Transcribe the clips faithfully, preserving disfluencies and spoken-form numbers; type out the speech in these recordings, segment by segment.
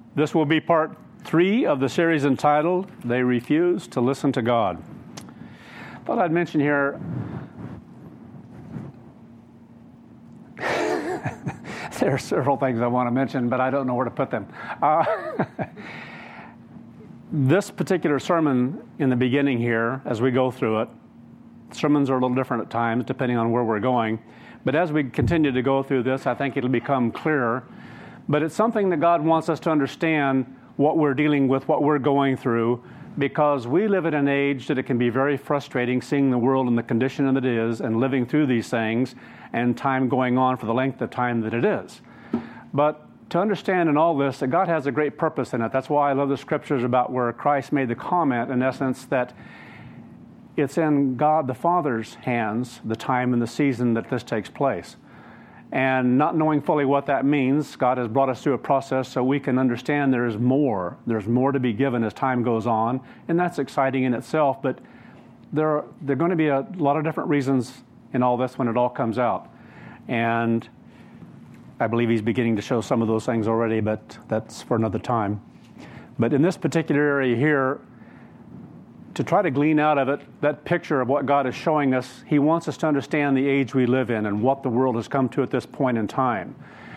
This will be part three of the series entitled, They Refuse to Listen to God. Thought I'd mention here, there are several things I want to mention, but I don't know where to put them. Uh, this particular sermon in the beginning here, as we go through it, sermons are a little different at times depending on where we're going. But as we continue to go through this, I think it'll become clearer. But it's something that God wants us to understand what we're dealing with, what we're going through, because we live in an age that it can be very frustrating seeing the world in the condition that it is and living through these things and time going on for the length of time that it is. But to understand in all this that God has a great purpose in it. That's why I love the scriptures about where Christ made the comment, in essence, that it's in God the Father's hands, the time and the season that this takes place. And not knowing fully what that means, God has brought us through a process so we can understand there is more. There's more to be given as time goes on, and that's exciting in itself. But there are, there are going to be a lot of different reasons in all this when it all comes out. And I believe He's beginning to show some of those things already, but that's for another time. But in this particular area here, to try to glean out of it that picture of what God is showing us, He wants us to understand the age we live in and what the world has come to at this point in time.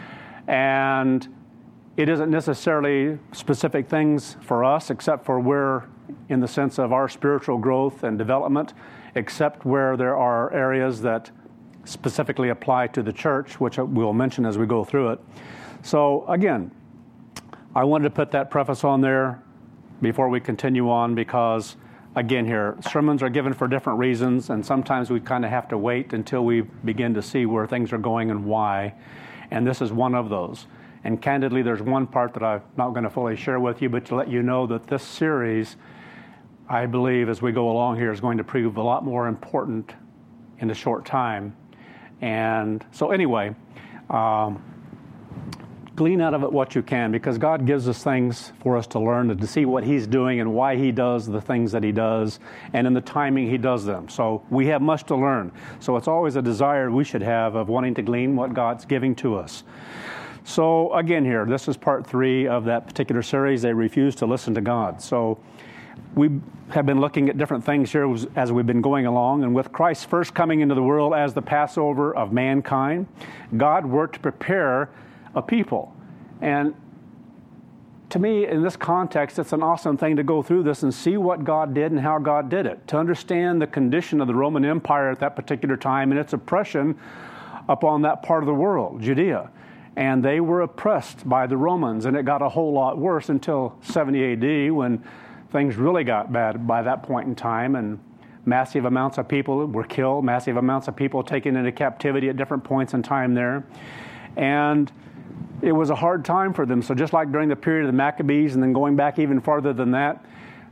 And it isn't necessarily specific things for us, except for where, in the sense of our spiritual growth and development, except where there are areas that specifically apply to the church, which we'll mention as we go through it. So again, I wanted to put that preface on there before we continue on, because again here, sermons are given for different reasons, and sometimes we kind of have to wait until we begin to see where things are going and why. And this is one of those. And candidly, there's one part that I'm not going to fully share with you, but to let you know that this series, I believe, as we go along here, is going to prove a lot more important in a short time. And so anyway, um, glean out of it what you can, because God gives us things for us to learn and to see what He's doing and why He does the things that He does and in the timing He does them. So we have much to learn. So it's always a desire we should have of wanting to glean what God's giving to us. So again here, this is part three of that particular series, They Refuse to Listen to God. So we have been looking at different things here as we've been going along. And with Christ first coming into the world as the Passover of mankind, God worked to prepare a people. And to me, in this context, it's an awesome thing to go through this and see what God did and how God did it, to understand the condition of the Roman Empire at that particular time and its oppression upon that part of the world, Judea. And they were oppressed by the Romans, and it got a whole lot worse until seventy A D, when things really got bad by that point in time, and massive amounts of people were killed, massive amounts of people taken into captivity at different points in time there. And it was a hard time for them. So just like during the period of the Maccabees and then going back even farther than that,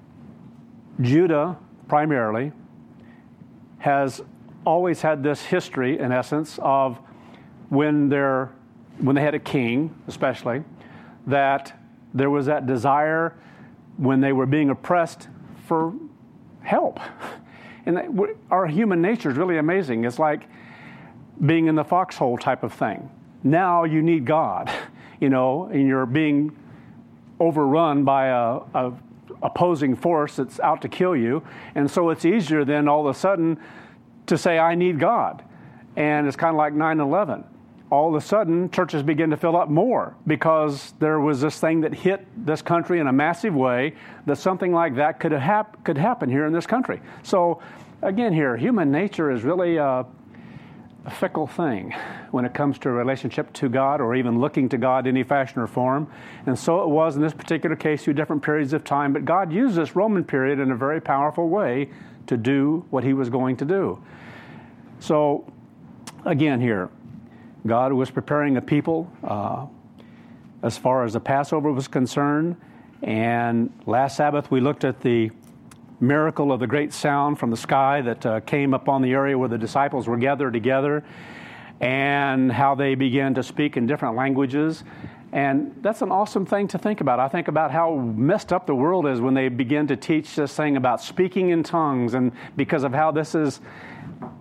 Judah primarily has always had this history, in essence, of when they're, when they had a king, especially, that there was that desire when they were being oppressed for help. And that, our human nature is really amazing. It's like being in the foxhole type of thing. Now you need God, you know, and you're being overrun by a, a opposing force that's out to kill you. And so it's easier then all of a sudden to say, I need God. And it's kind of like nine eleven. All of a sudden, churches begin to fill up more because there was this thing that hit this country in a massive way, that something like that could have hap- could happen here in this country. So again here, human nature is really a a fickle thing when it comes to a relationship to God or even looking to God in any fashion or form. And so it was in this particular case through different periods of time. But God used this Roman period in a very powerful way to do what He was going to do. So again here, God was preparing a people uh, as far as the Passover was concerned. And last Sabbath we looked at the miracle of the great sound from the sky that uh, came upon the area where the disciples were gathered together, and how they began to speak in different languages. And that's an awesome thing to think about. I think about how messed up the world is when they begin to teach this thing about speaking in tongues, and because of how this is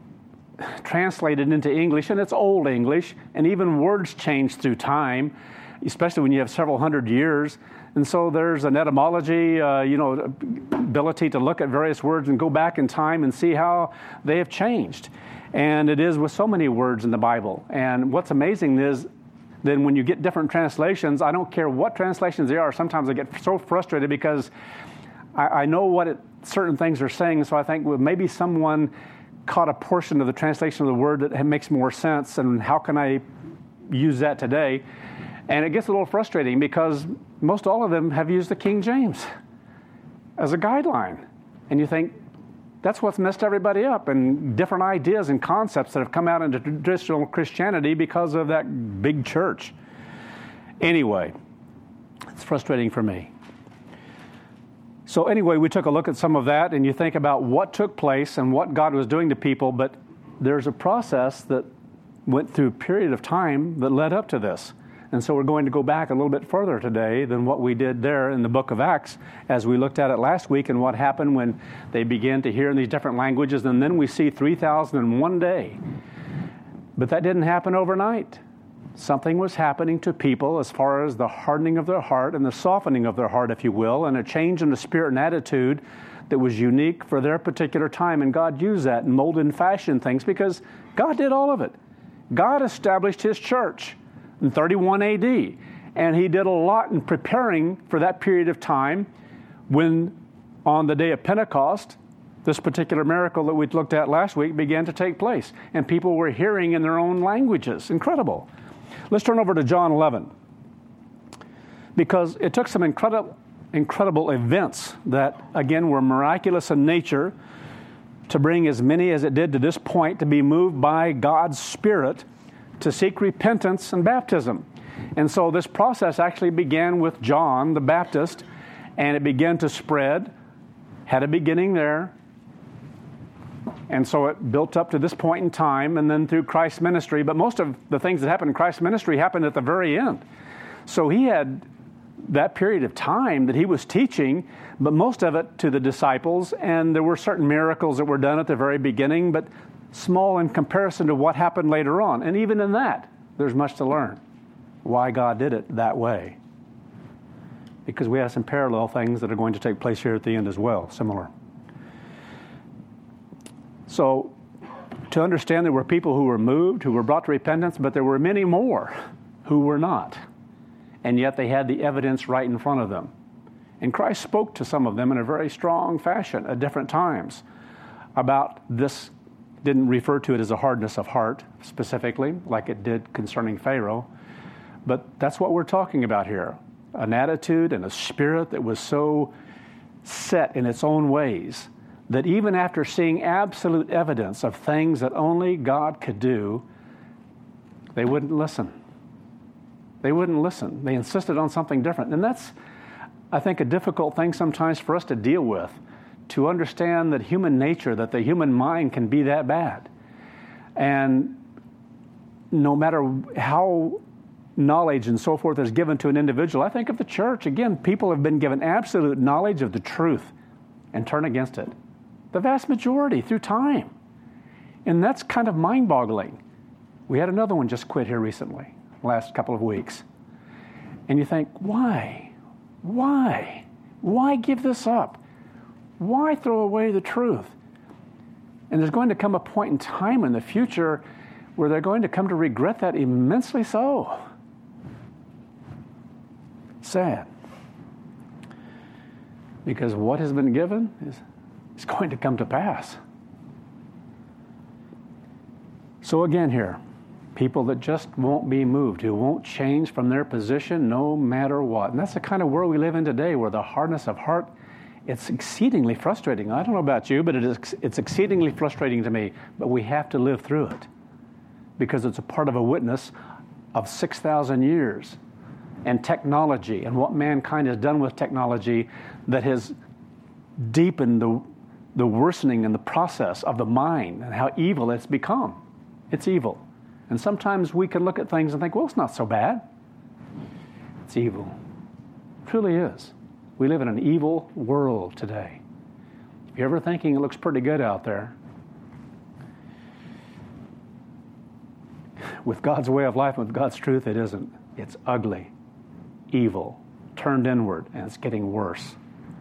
translated into English, and it's old English, and even words change through time. especially when you have several hundred years. And so there's an etymology, uh, you know, ability to look at various words and go back in time and see how they have changed. And it is with so many words in the Bible. And what's amazing is then when you get different translations, I don't care what translations they are, sometimes I get so frustrated because I, I know what it, certain things are saying, so I think, well, maybe someone caught a portion of the translation of the word that makes more sense, and how can I use that today? And it gets a little frustrating because most all of them have used the King James as a guideline. And you think, that's what's messed everybody up, and different ideas and concepts that have come out into traditional Christianity because of that big church. Anyway, it's frustrating for me. So anyway, we took a look at some of that, and you think about what took place and what God was doing to people, but there's a process that went through a period of time that led up to this. And so we're going to go back a little bit further today than what we did there in the book of Acts, as we looked at it last week and what happened when they began to hear in these different languages. And then we see three thousand in one day. But that didn't happen overnight. Something was happening to people as far as the hardening of their heart and the softening of their heart, if you will, and a change in the spirit and attitude that was unique for their particular time. And God used that and molded and fashioned things because God did all of it. God established His church in thirty-one A D, and He did a lot in preparing for that period of time when, on the day of Pentecost, this particular miracle that we looked at last week began to take place, and people were hearing in their own languages. Incredible. Let's turn over to John eleven, because it took some incredible, incredible events that, again, were miraculous in nature to bring as many as it did to this point to be moved by God's Spirit to seek repentance and baptism. And so this process actually began with John the Baptist, and it began to spread, had a beginning there, and so it built up to this point in time, and then through Christ's ministry. But most of the things that happened in Christ's ministry happened at the very end. So He had that period of time that He was teaching, but most of it to the disciples, and there were certain miracles that were done at the very beginning, but small in comparison to what happened later on. And even in that, there's much to learn. Why God did it that way. Because we have some parallel things that are going to take place here at the end as well, similar. So, to understand there were people who were moved, who were brought to repentance, but there were many more who were not. And yet they had the evidence right in front of them. And Christ spoke to some of them in a very strong fashion at different times about this. Didn't refer to it as a hardness of heart specifically, like it did concerning Pharaoh. But that's what we're talking about here. An attitude and a spirit that was so set in its own ways that even after seeing absolute evidence of things that only God could do, they wouldn't listen. They wouldn't listen. They insisted on something different. And that's, I think, a difficult thing sometimes for us to deal with, to understand that human nature, that the human mind can be that bad. And no matter how knowledge and so forth is given to an individual, I think of the church, again, people have been given absolute knowledge of the truth and turn against it. The vast majority through time. And that's kind of mind-boggling. We had another one just quit here recently, last couple of weeks. And you think, why? Why? Why give this up? Why throw away the truth? And there's going to come a point in time in the future where they're going to come to regret that immensely so. Sad. Because what has been given is, is going to come to pass. So again here, people that just won't be moved, who won't change from their position no matter what. And that's the kind of world we live in today, where the hardness of heart, it's exceedingly frustrating. I don't know about you, but it is, it's exceedingly frustrating to me. But we have to live through it because it's a part of a witness of six thousand years and technology and what mankind has done with technology that has deepened the, the worsening and the process of the mind and how evil it's become. It's evil. And sometimes we can look at things and think, well, it's not so bad. It's evil. It truly is. We live in an evil world today. If you're ever thinking it looks pretty good out there, with God's way of life and with God's truth, it isn't. It's ugly. evil, turned inward, and it's getting worse.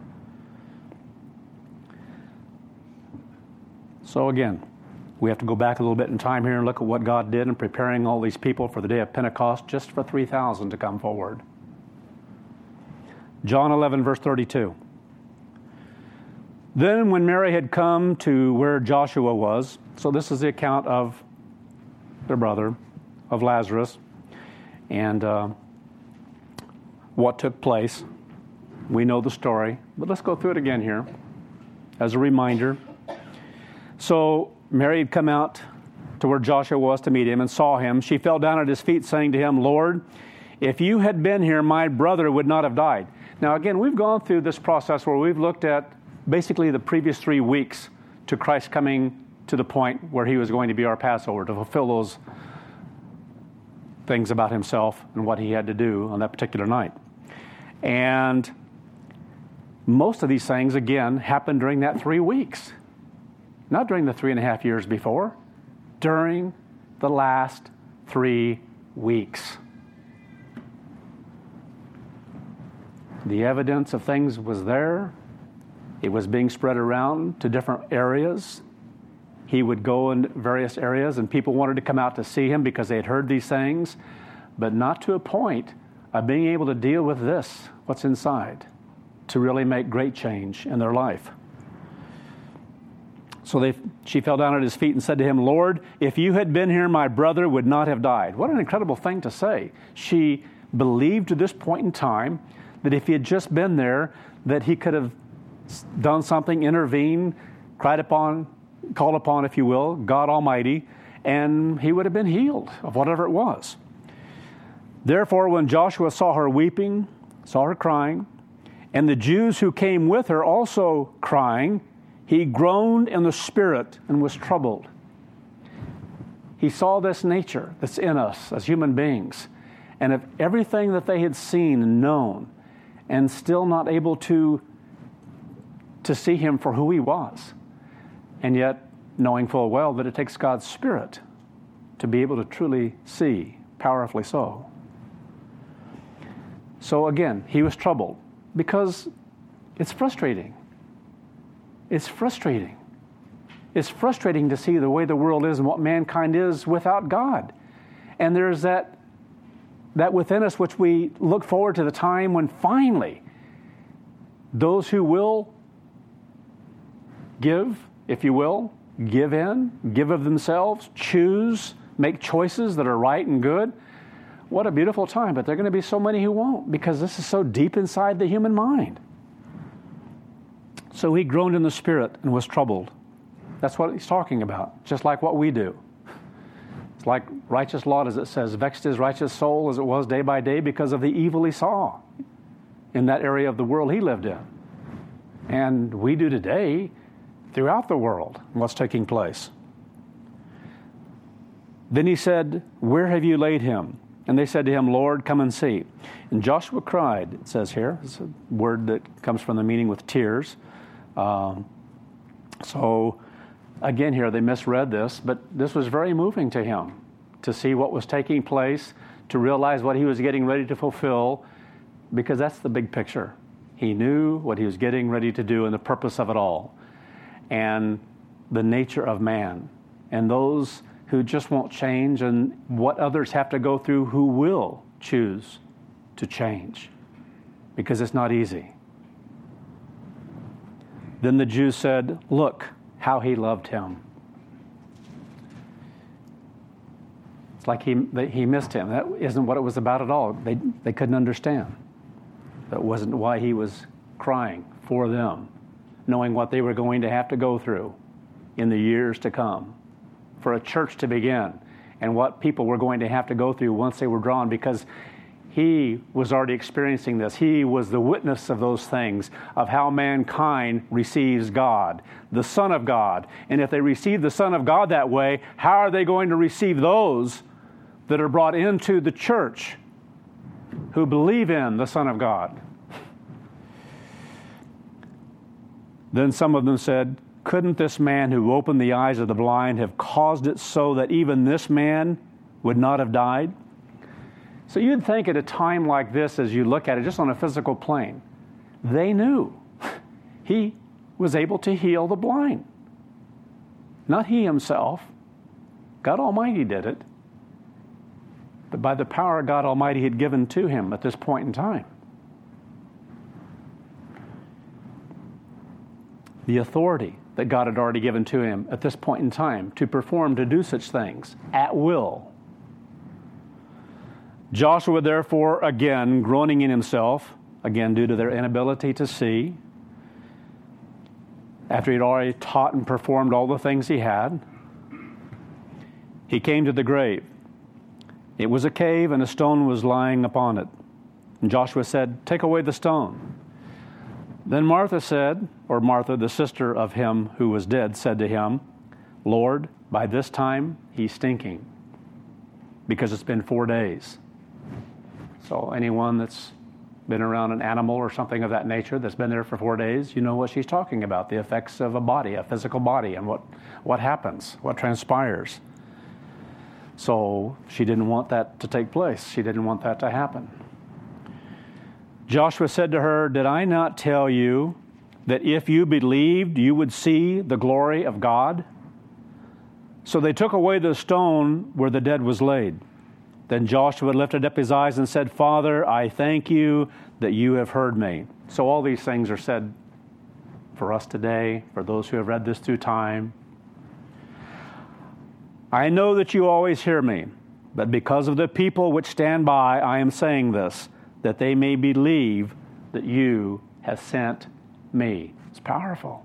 So again, we have to go back a little bit in time here and look at what God did in preparing all these people for the day of Pentecost, just for three thousand to come forward. John eleven, verse thirty-two. Then when Mary had come to where Joshua was, so this is the account of their brother, of Lazarus, and uh, what took place. We know the story, but let's go through it again here as a reminder. So Mary had come out to where Joshua was to meet him and saw him. She fell down at his feet, saying to him, Lord, if you had been here, my brother would not have died. Now again, we've gone through this process where we've looked at basically the previous three weeks to Christ coming to the point where he was going to be our Passover, to fulfill those things about himself and what he had to do on that particular night. And most of these things, again, happened during that three weeks. Not during the three and a half years before, during the last three weeks. The evidence of things was there. It was being spread around to different areas. He would go in various areas, and people wanted to come out to see him because they had heard these things, but not to a point of being able to deal with this, what's inside, to really make great change in their life. So they, she fell down at his feet and said to him, Lord, if you had been here, my brother would not have died. What an incredible thing to say. She believed to this point in time that if he had just been there, that he could have done something, intervened, cried upon, called upon, if you will, God Almighty, and he would have been healed of whatever it was. Therefore, when Joshua saw her weeping, saw her crying, and the Jews who came with her also crying, he groaned in the spirit and was troubled. He saw this nature that's in us as human beings, and of everything that they had seen and known, and still not able to, to see him for who he was. And yet, knowing full well that it takes God's Spirit to be able to truly see, powerfully so. So again, he was troubled because it's frustrating. It's frustrating. It's frustrating to see the way the world is and what mankind is without God. And there's that, that within us which we look forward to the time when finally those who will give, if you will, give in, give of themselves, choose, make choices that are right and good. What a beautiful time. But there are going to be so many who won't, because this is so deep inside the human mind. So he groaned in the spirit and was troubled. That's what he's talking about, just like what we do. It's like righteous Lot, as it says, vexed his righteous soul as it was day by day because of the evil he saw in that area of the world he lived in. And we do today throughout the world, what's taking place. Then he said, where have you laid him? And they said to him, Lord, come and see. And Joshua cried, it says here. It's a word that comes from the meaning with tears. Um, so, again here, they misread this, but this was very moving to him, to see what was taking place, to realize what he was getting ready to fulfill, because that's the big picture. He knew what he was getting ready to do and the purpose of it all, and the nature of man, and those who just won't change, and what others have to go through who will choose to change, because it's not easy. Then the Jews said, look how he loved him. It's like he he missed him. That isn't what it was about at all. They they couldn't understand. That wasn't why he was crying for them, knowing what they were going to have to go through in the years to come, for a church to begin, and what people were going to have to go through once they were drawn, because he was already experiencing this. He was the witness of those things, of how mankind receives God, the Son of God. And if they receive the Son of God that way, how are they going to receive those that are brought into the church who believe in the Son of God? Then some of them said, couldn't this man who opened the eyes of the blind have caused it so that even this man would not have died? So you'd think at a time like this, as you look at it just on a physical plane, they knew he was able to heal the blind. Not he himself. God Almighty did it. But by the power God Almighty had given to him at this point in time. The authority that God had already given to him at this point in time to perform, to do such things at will. Joshua, therefore, again, groaning in himself, again due to their inability to see, after he'd already taught and performed all the things he had, he came to the grave. It was a cave, and a stone was lying upon it. And Joshua said, "Take away the stone." Then Martha said, or Martha, the sister of him who was dead, said to him, "Lord, by this time he's stinking, because it's been four days." So anyone that's been around an animal or something of that nature that's been there for four days, you know what she's talking about, the effects of a body, a physical body, and what, what happens, what transpires. So she didn't want that to take place. She didn't want that to happen. Joshua said to her, "Did I not tell you that if you believed, you would see the glory of God?" So they took away the stone where the dead was laid. Then Joshua lifted up his eyes and said, "Father, I thank you that you have heard me." So all these things are said for us today, for those who have read this through time. "I know that you always hear me, but because of the people which stand by, I am saying this, that they may believe that you have sent me." It's powerful.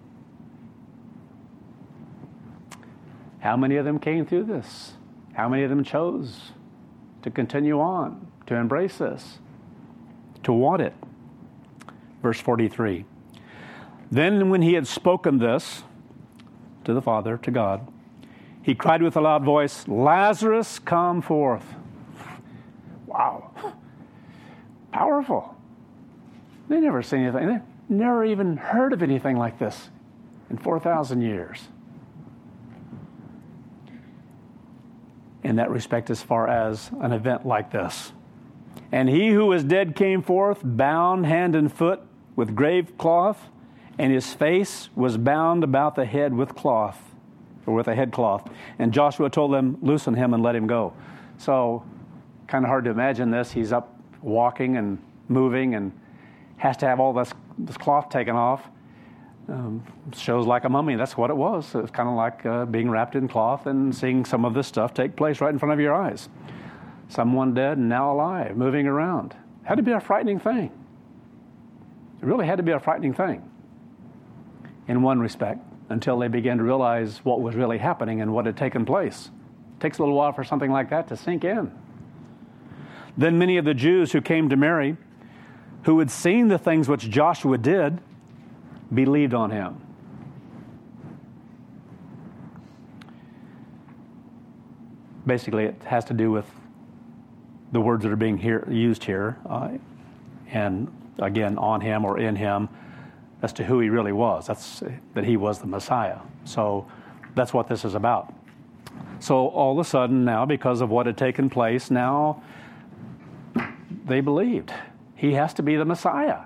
How many of them came through this? How many of them chose to continue on, to embrace this, to want it? Verse forty-three. Then when he had spoken this to the Father, to God, he cried with a loud voice, "Lazarus, come forth." Wow. Powerful. They never seen anything. They never even heard of anything like this in four thousand years. In that respect, as far as an event like this. "And he who was dead came forth, bound hand and foot with grave cloth, and his face was bound about the head with cloth, or with a headcloth. And Joshua told them, 'Loosen him and let him go.'" So, kind of hard to imagine this. He's up walking and moving and has to have all this, this cloth taken off. Um, shows like a mummy. That's what it was. It was kind of like uh, being wrapped in cloth and seeing some of this stuff take place right in front of your eyes. Someone dead and now alive, moving around. Had to be a frightening thing. It really had to be a frightening thing in one respect, until they began to realize what was really happening and what had taken place. It takes a little while for something like that to sink in. Then many of the Jews who came to Mary, who had seen the things which Joshua did, believed on him. Basically, it has to do with the words that are being here, used here, uh, and again, on him or in him, as to who he really was. That's that he was the Messiah. So that's what this is about. So all of a sudden now, because of what had taken place, now they believed he has to be the Messiah.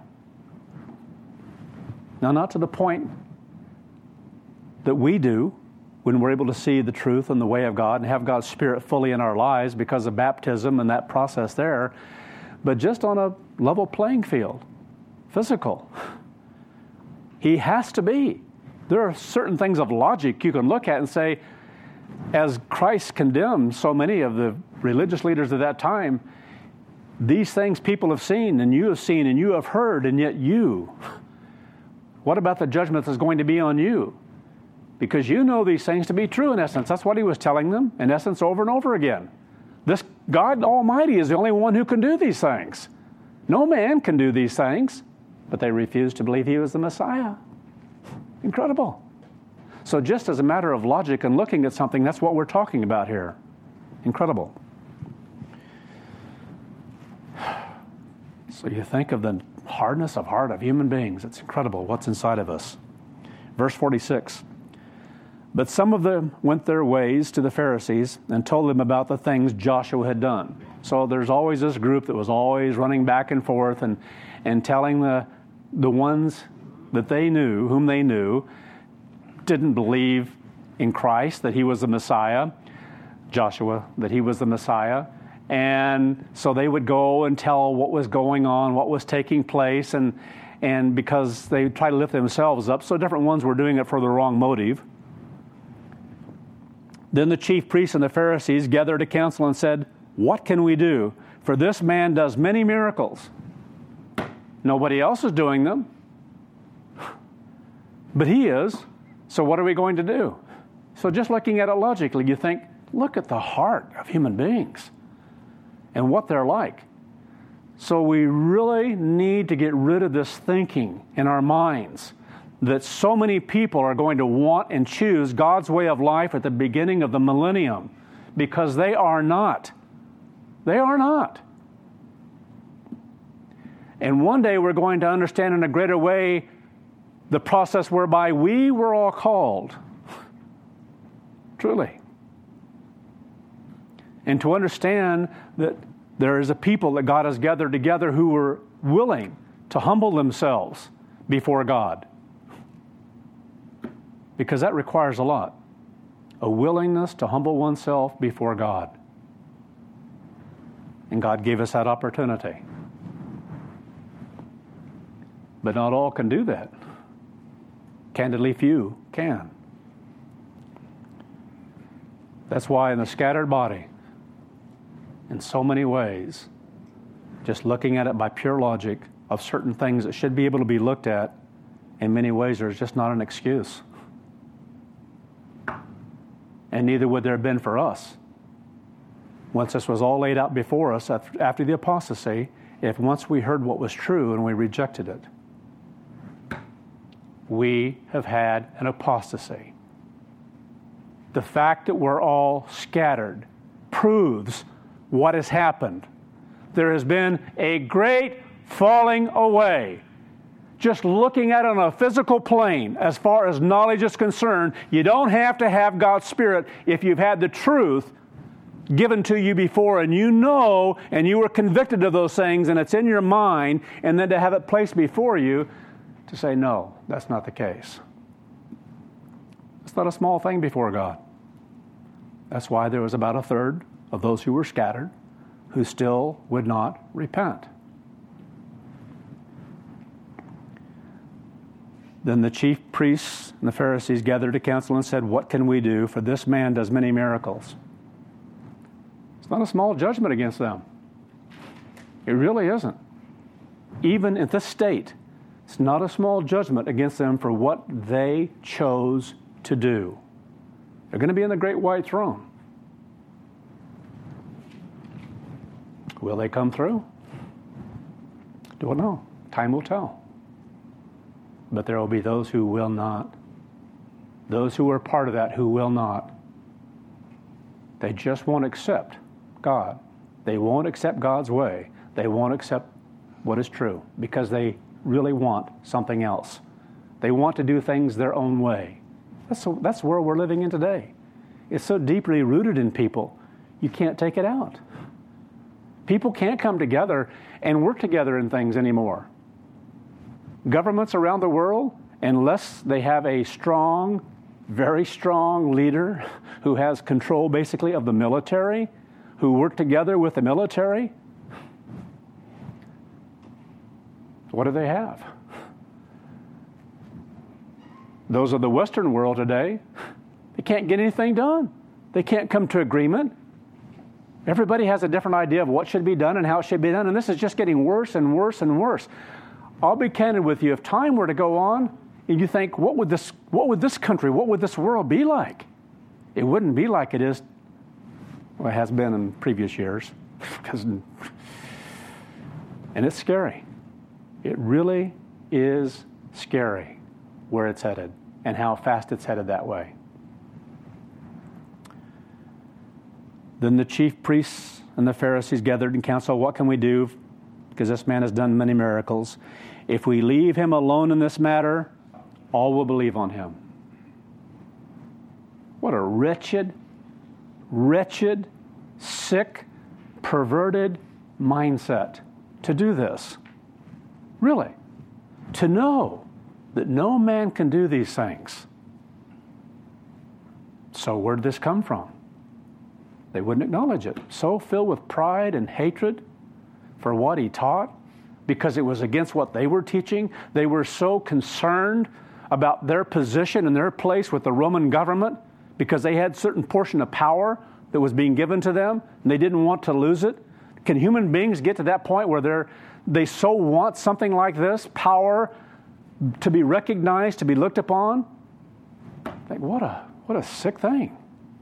Now, not to the point that we do when we're able to see the truth and the way of God and have God's Spirit fully in our lives because of baptism and that process there, but just on a level playing field, physical. He has to be. There are certain things of logic you can look at and say, as Christ condemned so many of the religious leaders of that time, these things people have seen and you have seen and you have heard, and yet you, what about the judgment that's going to be on you? Because you know these things to be true in essence. That's what he was telling them, in essence, over and over again. This God Almighty is the only one who can do these things. No man can do these things, but they refused to believe he was the Messiah. Incredible. So just as a matter of logic and looking at something, that's what we're talking about here. Incredible. So you think of the hardness of heart of human beings. It's incredible what's inside of us. Verse forty-six. But some of them went their ways to the Pharisees and told them about the things Joshua had done. So there's always this group that was always running back and forth and, and telling the, the ones that they knew, whom they knew, didn't believe in Christ, that he was the Messiah, Joshua, that he was the Messiah. And so they would go and tell what was going on, what was taking place, and, and because they tried to lift themselves up, so different ones were doing it for the wrong motive. Then the chief priests and the Pharisees gathered a council and said, "What can we do? For this man does many miracles. Nobody else is doing them, but he is. So what are we going to do?" So just looking at it logically, you think, look at the heart of human beings and what they're like. So we really need to get rid of this thinking in our minds that so many people are going to want and choose God's way of life at the beginning of the millennium, because they are not. They are not. And one day we're going to understand in a greater way the process whereby we were all called. Truly. And to understand that there is a people that God has gathered together who were willing to humble themselves before God. Because that requires a lot. A willingness to humble oneself before God. And God gave us that opportunity. But not all can do that. Candidly, few can. That's why in the scattered body, in so many ways, just looking at it by pure logic of certain things that should be able to be looked at, in many ways there's just not an excuse. And neither would there have been for us. Once this was all laid out before us after the apostasy, if once we heard what was true and we rejected it, we have had an apostasy. The fact that we're all scattered proves what has happened. There has been a great falling away. Just looking at it on a physical plane, as far as knowledge is concerned, you don't have to have God's Spirit if you've had the truth given to you before and you know and you were convicted of those things and it's in your mind, and then to have it placed before you to say, no, that's not the case. It's not a small thing before God. That's why there was about a third of those who were scattered who still would not repent. Then the chief priests and the Pharisees gathered a council and said, "What can we do? For this man does many miracles." It's not a small judgment against them. It really isn't. Even at this state, it's not a small judgment against them for what they chose to do. They're going to be in the great white throne. Will they come through? Don't know. Time will tell. But there will be those who will not. Those who are part of that who will not. They just won't accept God. They won't accept God's way. They won't accept what is true because they really want something else. They want to do things their own way. That's, so, that's where we're living in today. It's so deeply rooted in people, you can't take it out. People can't come together and work together in things anymore. Governments around the world, unless they have a strong, very strong leader who has control basically of the military, who work together with the military, what do they have? Those of the Western world today, they can't get anything done. They can't come to agreement. Everybody has a different idea of what should be done and how it should be done, and this is just getting worse and worse and worse. I'll be candid with you. If time were to go on, and you think, what would this, what would this country, what would this world be like? It wouldn't be like it is, well, it has been in previous years. because, and it's scary. It really is scary where it's headed and how fast it's headed that way. Then the chief priests and the Pharisees gathered in council. What can we do? Because this man has done many miracles. If we leave him alone in this matter, all will believe on him. What a wretched, wretched, sick, perverted mindset to do this. Really. To know that no man can do these things. So where did this come from? They wouldn't acknowledge it. So filled with pride and hatred for what he taught, because it was against what they were teaching. They were so concerned about their position and their place with the Roman government because they had a certain portion of power that was being given to them, and they didn't want to lose it. Can human beings get to that point where they're, they so want something like this, power to be recognized, to be looked upon? Like, what a what a sick thing.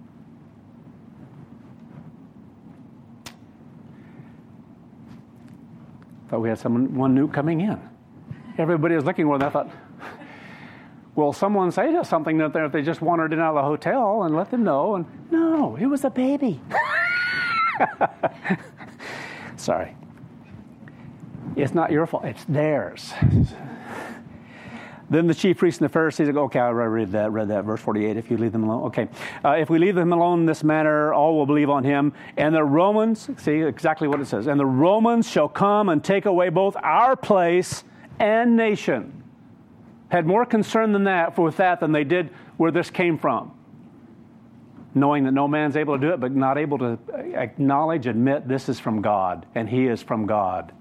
Thought we had someone one new coming in. Everybody was looking for it. I thought, will someone say to something that if they just wandered in out of the hotel and let them know? And no, it was a baby. Sorry. It's not your fault. It's theirs. Then the chief priests and the Pharisees go, okay, I read that, read that, verse forty-eight, if you leave them alone. Okay, uh, if we leave them alone in this manner, all will believe on him. And the Romans, see exactly what it says, and the Romans shall come and take away both our place and nation. Had more concern than that for with that than they did where this came from. Knowing that no man's able to do it, but not able to acknowledge, admit this is from God, and he is from God.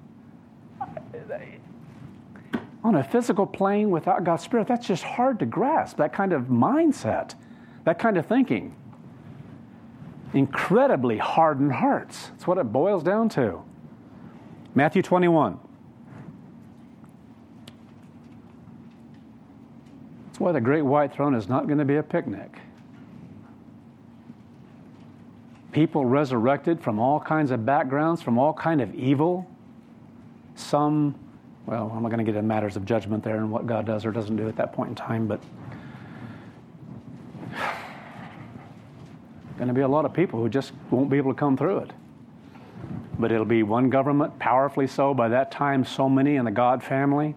On a physical plane without God's Spirit, that's just hard to grasp, that kind of mindset, that kind of thinking. Incredibly hardened hearts. That's what it boils down to. Matthew twenty-one. That's why the great white throne is not going to be a picnic. People resurrected from all kinds of backgrounds, from all kind of evil. Some, well, I'm not going to get into matters of judgment there and what God does or doesn't do at that point in time, but going to be a lot of people who just won't be able to come through it. But it'll be one government, powerfully so. By that time, so many in the God family.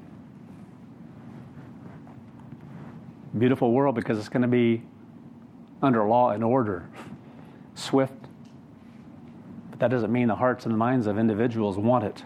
Beautiful world because it's going to be under law and order. Swift. But that doesn't mean the hearts and the minds of individuals want it.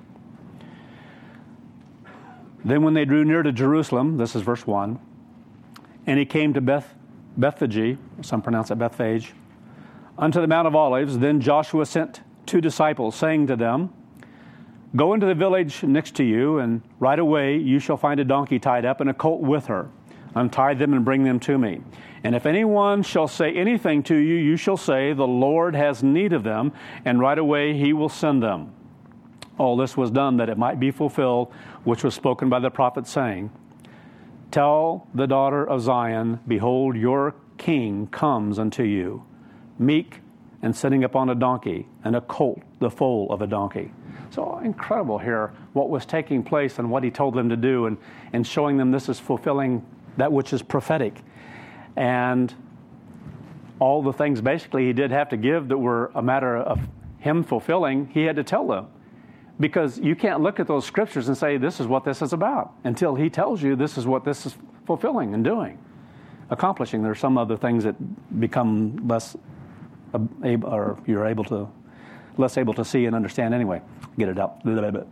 Then when they drew near to Jerusalem, this is verse one, and he came to Beth, Bethphage, some pronounce it Bethphage, unto the Mount of Olives, then Joshua sent two disciples, saying to them, go into the village next to you, and right away you shall find a donkey tied up and a colt with her. Untie them and bring them to me. And if anyone shall say anything to you, you shall say, the Lord has need of them, and right away he will send them. All this was done that it might be fulfilled, which was spoken by the prophet, saying, tell the daughter of Zion, behold, your king comes unto you, meek and sitting upon a donkey, and a colt, the foal of a donkey. So incredible here what was taking place and what he told them to do, and, and showing them this is fulfilling that which is prophetic. And all the things basically he did have to give that were a matter of him fulfilling, he had to tell them. Because you can't look at those scriptures and say, this is what this is about, until he tells you this is what this is fulfilling and doing, accomplishing. There are some other things that become less able, or you're able to, less able to see and understand anyway. Get it out a little bit.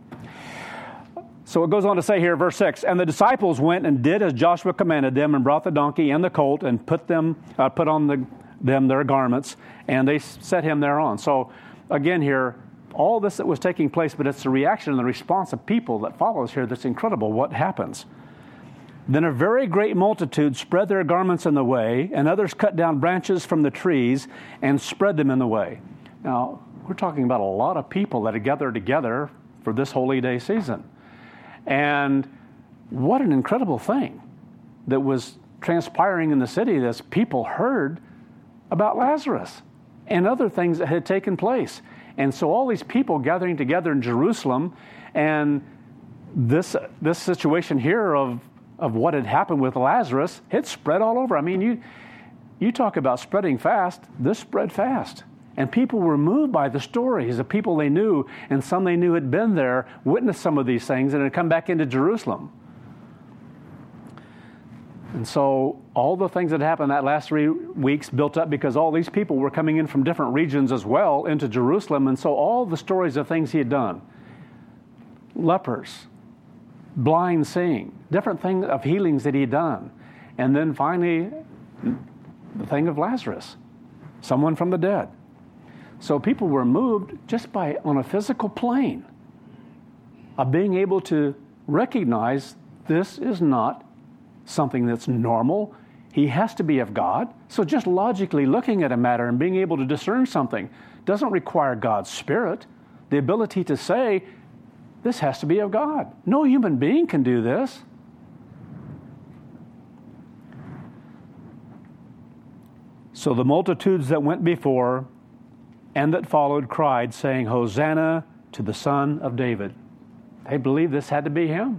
So it goes on to say here, verse six, and the disciples went and did as Joshua commanded them, and brought the donkey and the colt, and put them, uh, put on the, them their garments, and they set him thereon. So again here, all this that was taking place, but it's the reaction and the response of people that follows here that's incredible. What happens? Then a very great multitude spread their garments in the way, and others cut down branches from the trees and spread them in the way. Now, we're talking about a lot of people that had gathered together for this holy day season. And what an incredible thing that was transpiring in the city as people heard about Lazarus and other things that had taken place. And so all these people gathering together in Jerusalem, and this this situation here of, of what had happened with Lazarus, it spread all over. I mean, you you talk about spreading fast, this spread fast. And people were moved by the stories of people they knew, and some they knew had been there, witnessed some of these things, and had come back into Jerusalem. And so all the things that happened that last three weeks built up because all these people were coming in from different regions as well into Jerusalem. And so all the stories of things he had done, lepers, blind seeing, different things of healings that he had done. And then finally, the thing of Lazarus, someone from the dead. So people were moved just by, on a physical plane, of being able to recognize this is not something that's normal. He has to be of God. So just logically looking at a matter and being able to discern something doesn't require God's Spirit, the ability to say, this has to be of God. No human being can do this. So the multitudes that went before and that followed cried, saying, Hosanna to the Son of David. They believed this had to be him.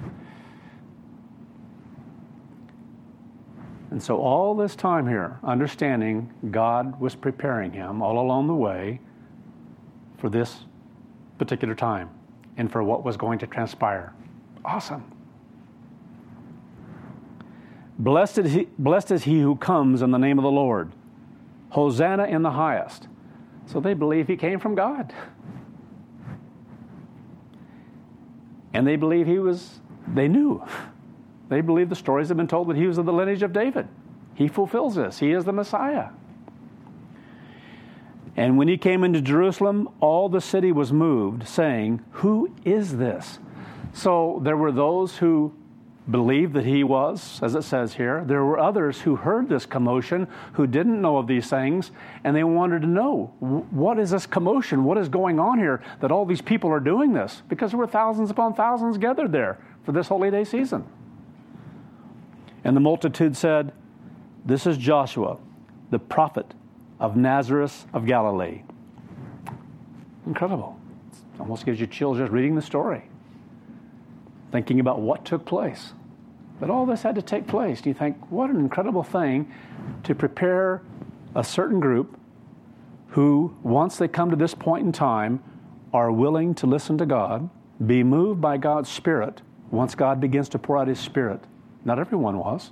And so all this time here, understanding God was preparing him all along the way for this particular time and for what was going to transpire. Awesome. Blessed is he, blessed is he who comes in the name of the Lord. Hosanna in the highest. So they believe he came from God. And they believe he was, they knew. They believe the stories have been told that he was of the lineage of David. He fulfills this. He is the Messiah. And when he came into Jerusalem, all the city was moved, saying, who is this? So there were those who believed that he was, as it says here. There were others who heard this commotion, who didn't know of these things, and they wanted to know, what is this commotion? What is going on here that all these people are doing this? Because there were thousands upon thousands gathered there for this holy day season. And the multitude said, this is Joshua, the prophet of Nazareth of Galilee. Incredible. It almost gives you chills just reading the story, thinking about what took place. But all this had to take place. Do you think, what an incredible thing to prepare a certain group who, once they come to this point in time, are willing to listen to God, be moved by God's Spirit once God begins to pour out His Spirit. Not everyone was.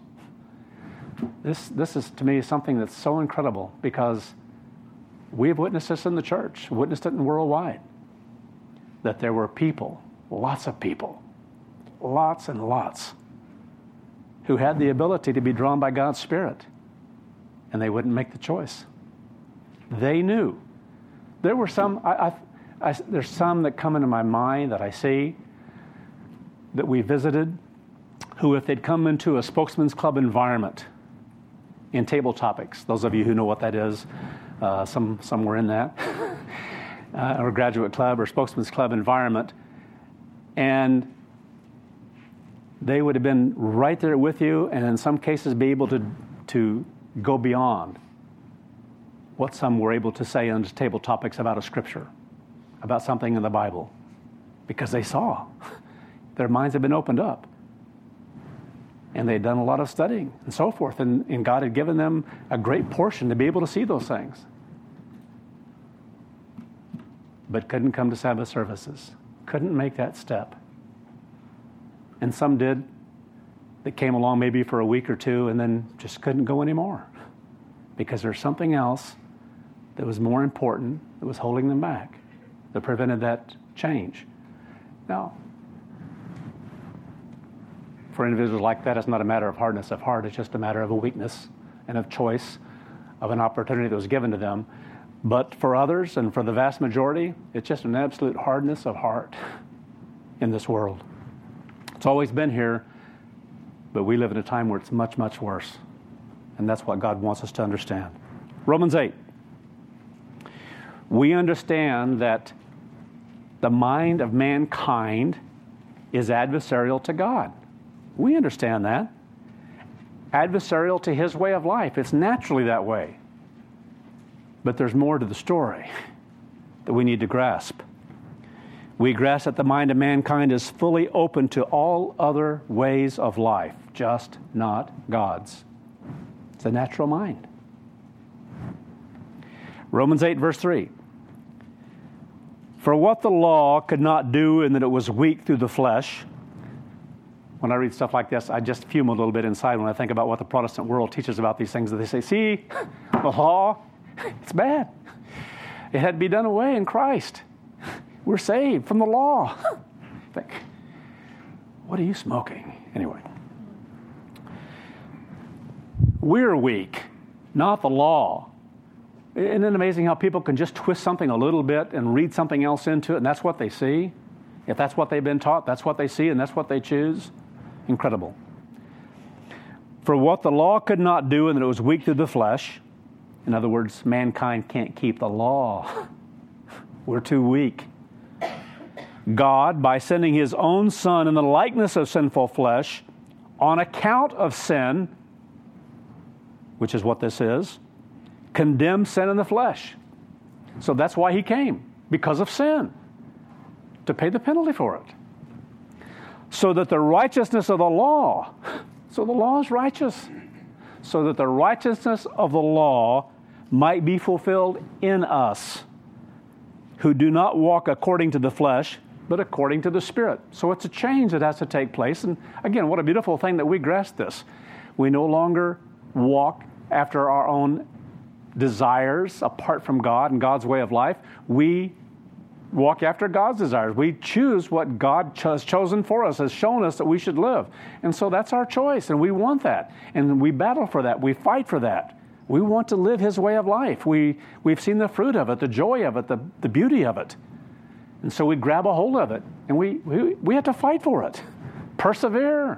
This, this is, to me, something that's so incredible because we have witnessed this in the church, witnessed it in worldwide, that there were people, lots of people, lots and lots, who had the ability to be drawn by God's Spirit, and they wouldn't make the choice. They knew. There were some, I, I, I, there's some that come into my mind that I see that we visited, who if they'd come into a spokesman's club environment in table topics, those of you who know what that is, uh, some some were in that, uh, or graduate club or spokesman's club environment, and they would have been right there with you, and in some cases be able to to go beyond what some were able to say on table topics about a scripture, about something in the Bible, because they saw. Their minds had been opened up. And they'd done a lot of studying and so forth, and, and God had given them a great portion to be able to see those things. But couldn't come to Sabbath services, couldn't make that step. And some did, that came along maybe for a week or two and then just couldn't go anymore because there's something else that was more important that was holding them back, that prevented that change. Now, for individuals like that, it's not a matter of hardness of heart. It's just a matter of a weakness and of choice, of an opportunity that was given to them. But for others, and for the vast majority, it's just an absolute hardness of heart in this world. It's always been here, but we live in a time where it's much, much worse. And that's what God wants us to understand. Romans eight. We understand that the mind of mankind is adversarial to God. We understand that. Adversarial to His way of life. It's naturally that way. But there's more to the story that we need to grasp. We grasp that the mind of mankind is fully open to all other ways of life, just not God's. It's a natural mind. Romans eight, verse three. For what the law could not do in that it was weak through the flesh, when I read stuff like this, I just fume a little bit inside when I think about what the Protestant world teaches about these things. That they say, see, the law, it's bad. It had to be done away in Christ. We're saved from the law. Think, what are you smoking? Anyway. We're weak, not the law. Isn't it amazing how people can just twist something a little bit and read something else into it, and that's what they see? If that's what they've been taught, that's what they see, and that's what they choose. Incredible. For what the law could not do, and that it was weak through the flesh. In other words, mankind can't keep the law. We're too weak. God, by sending his own Son in the likeness of sinful flesh, on account of sin, which is what this is, condemned sin in the flesh. So that's why he came, because of sin, to pay the penalty for it. So that the righteousness of the law, so the law is righteous, so that the righteousness of the law might be fulfilled in us, who do not walk according to the flesh, but according to the Spirit. So it's a change that has to take place. And again, what a beautiful thing that we grasp this. We no longer walk after our own desires apart from God and God's way of life. We walk after God's desires. We choose what God has chosen for us, has shown us that we should live. And so that's our choice, and we want that. And we battle for that. We fight for that. We want to live his way of life. We, we've seen the fruit of it, the joy of it, the, the beauty of it. And so we grab a hold of it, and we, we, we have to fight for it. Persevere.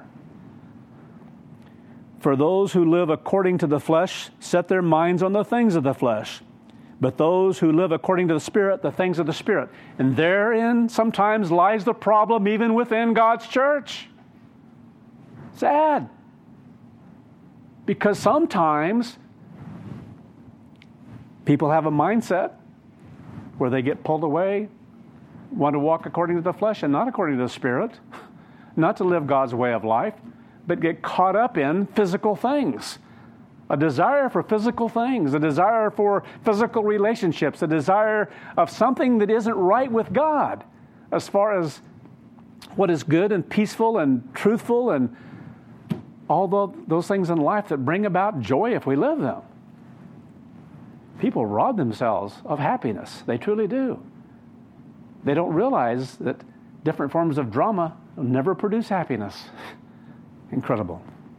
For those who live according to the flesh set their minds on the things of the flesh, but those who live according to the Spirit, the things of the Spirit. And therein sometimes lies the problem even within God's church. Sad. Because sometimes people have a mindset where they get pulled away, want to walk according to the flesh and not according to the Spirit, not to live God's way of life, but get caught up in physical things. A desire for physical things, a desire for physical relationships, a desire of something that isn't right with God as far as what is good and peaceful and truthful and all those things in life that bring about joy if we live them. People rob themselves of happiness. They truly do. They don't realize that different forms of drama never produce happiness. Incredible.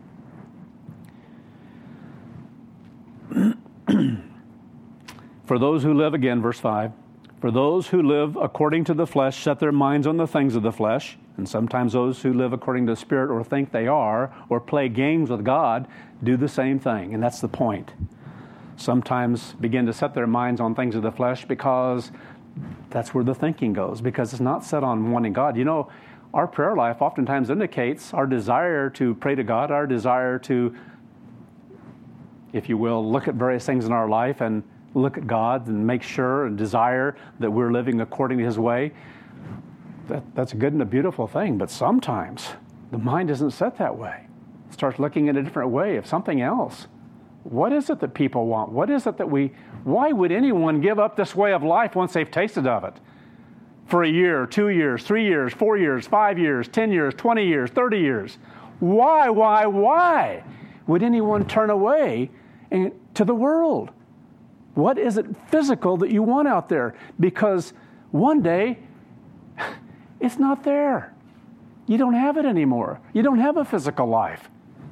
For those who live, again, verse five, for those who live according to the flesh set their minds on the things of the flesh, and sometimes those who live according to the Spirit or think they are or play games with God do the same thing, and that's the point. Sometimes begin to set their minds on things of the flesh because that's where the thinking goes, because it's not set on wanting God. You know, our prayer life oftentimes indicates our desire to pray to God, our desire to, if you will, look at various things in our life and look at God and make sure and desire that we're living according to his way. That, that's a good and a beautiful thing, but sometimes the mind isn't set that way. It starts looking in a different way of something else. What is it that people want? What is it that we, why would anyone give up this way of life once they've tasted of it? For a year, two years, three years, four years, five years, ten years, twenty years, thirty years. Why, why, why would anyone turn away and, to the world? What is it physical that you want out there? Because one day, it's not there. You don't have it anymore. You don't have a physical life.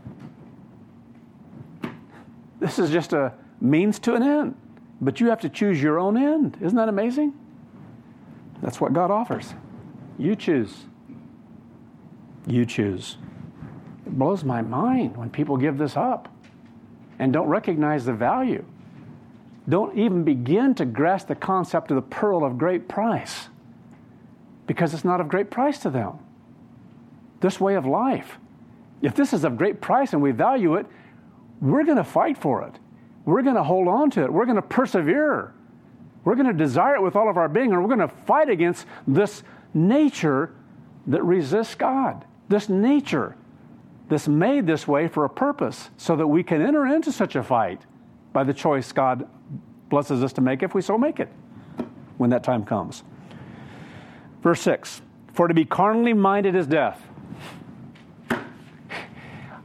This is just a means to an end. But you have to choose your own end. Isn't that amazing? That's what God offers. You choose. You choose. It blows my mind when people give this up and don't recognize the value. Don't even begin to grasp the concept of the pearl of great price because it's not of great price to them. This way of life. If this is of great price and we value it, we're going to fight for it. We're going to hold on to it. We're going to persevere. We're going to desire it with all of our being, and we're going to fight against this nature that resists God. This nature that's made this way for a purpose so that we can enter into such a fight by the choice God blesses us to make if we so make it when that time comes. Verse six, for to be carnally minded is death.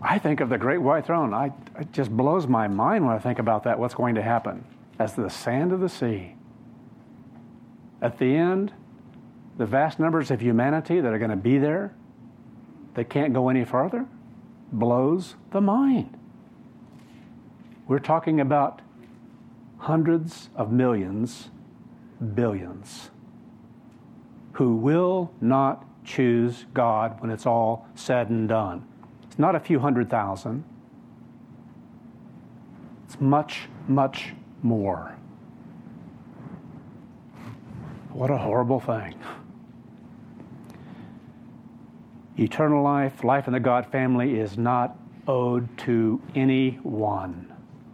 I think of the great white throne. I, it just blows my mind when I think about that, what's going to happen. As the sand of the sea. At the end, the vast numbers of humanity that are going to be there, they can't go any further, blows the mind. We're talking about hundreds of millions, billions, who will not choose God when it's all said and done. It's not a few hundred thousand. It's much, much more. What a horrible thing. Eternal life, life in the God family is not owed to anyone.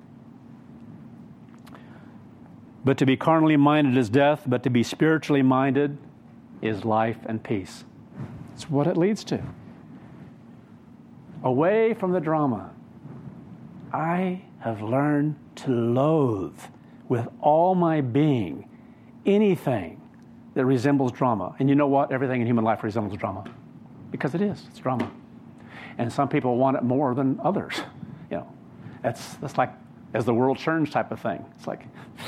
But to be carnally minded is death, but to be spiritually minded is life and peace. That's what it leads to. Away from the drama. I have learned to loathe with all my being anything that resembles drama. And you know what? Everything in human life resembles drama. Because it is. It's drama. And some people want it more than others. You know, that's that's like as the world churns type of thing. It's like,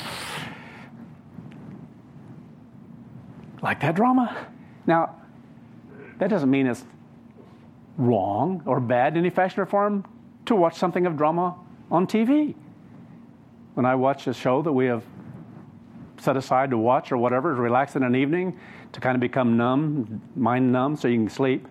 like that drama? Now, that doesn't mean it's wrong or bad in any fashion or form to watch something of drama on T V. When I watch a show that we have set aside to watch or whatever, to relax in an evening, to kind of become numb, mind numb, so you can sleep.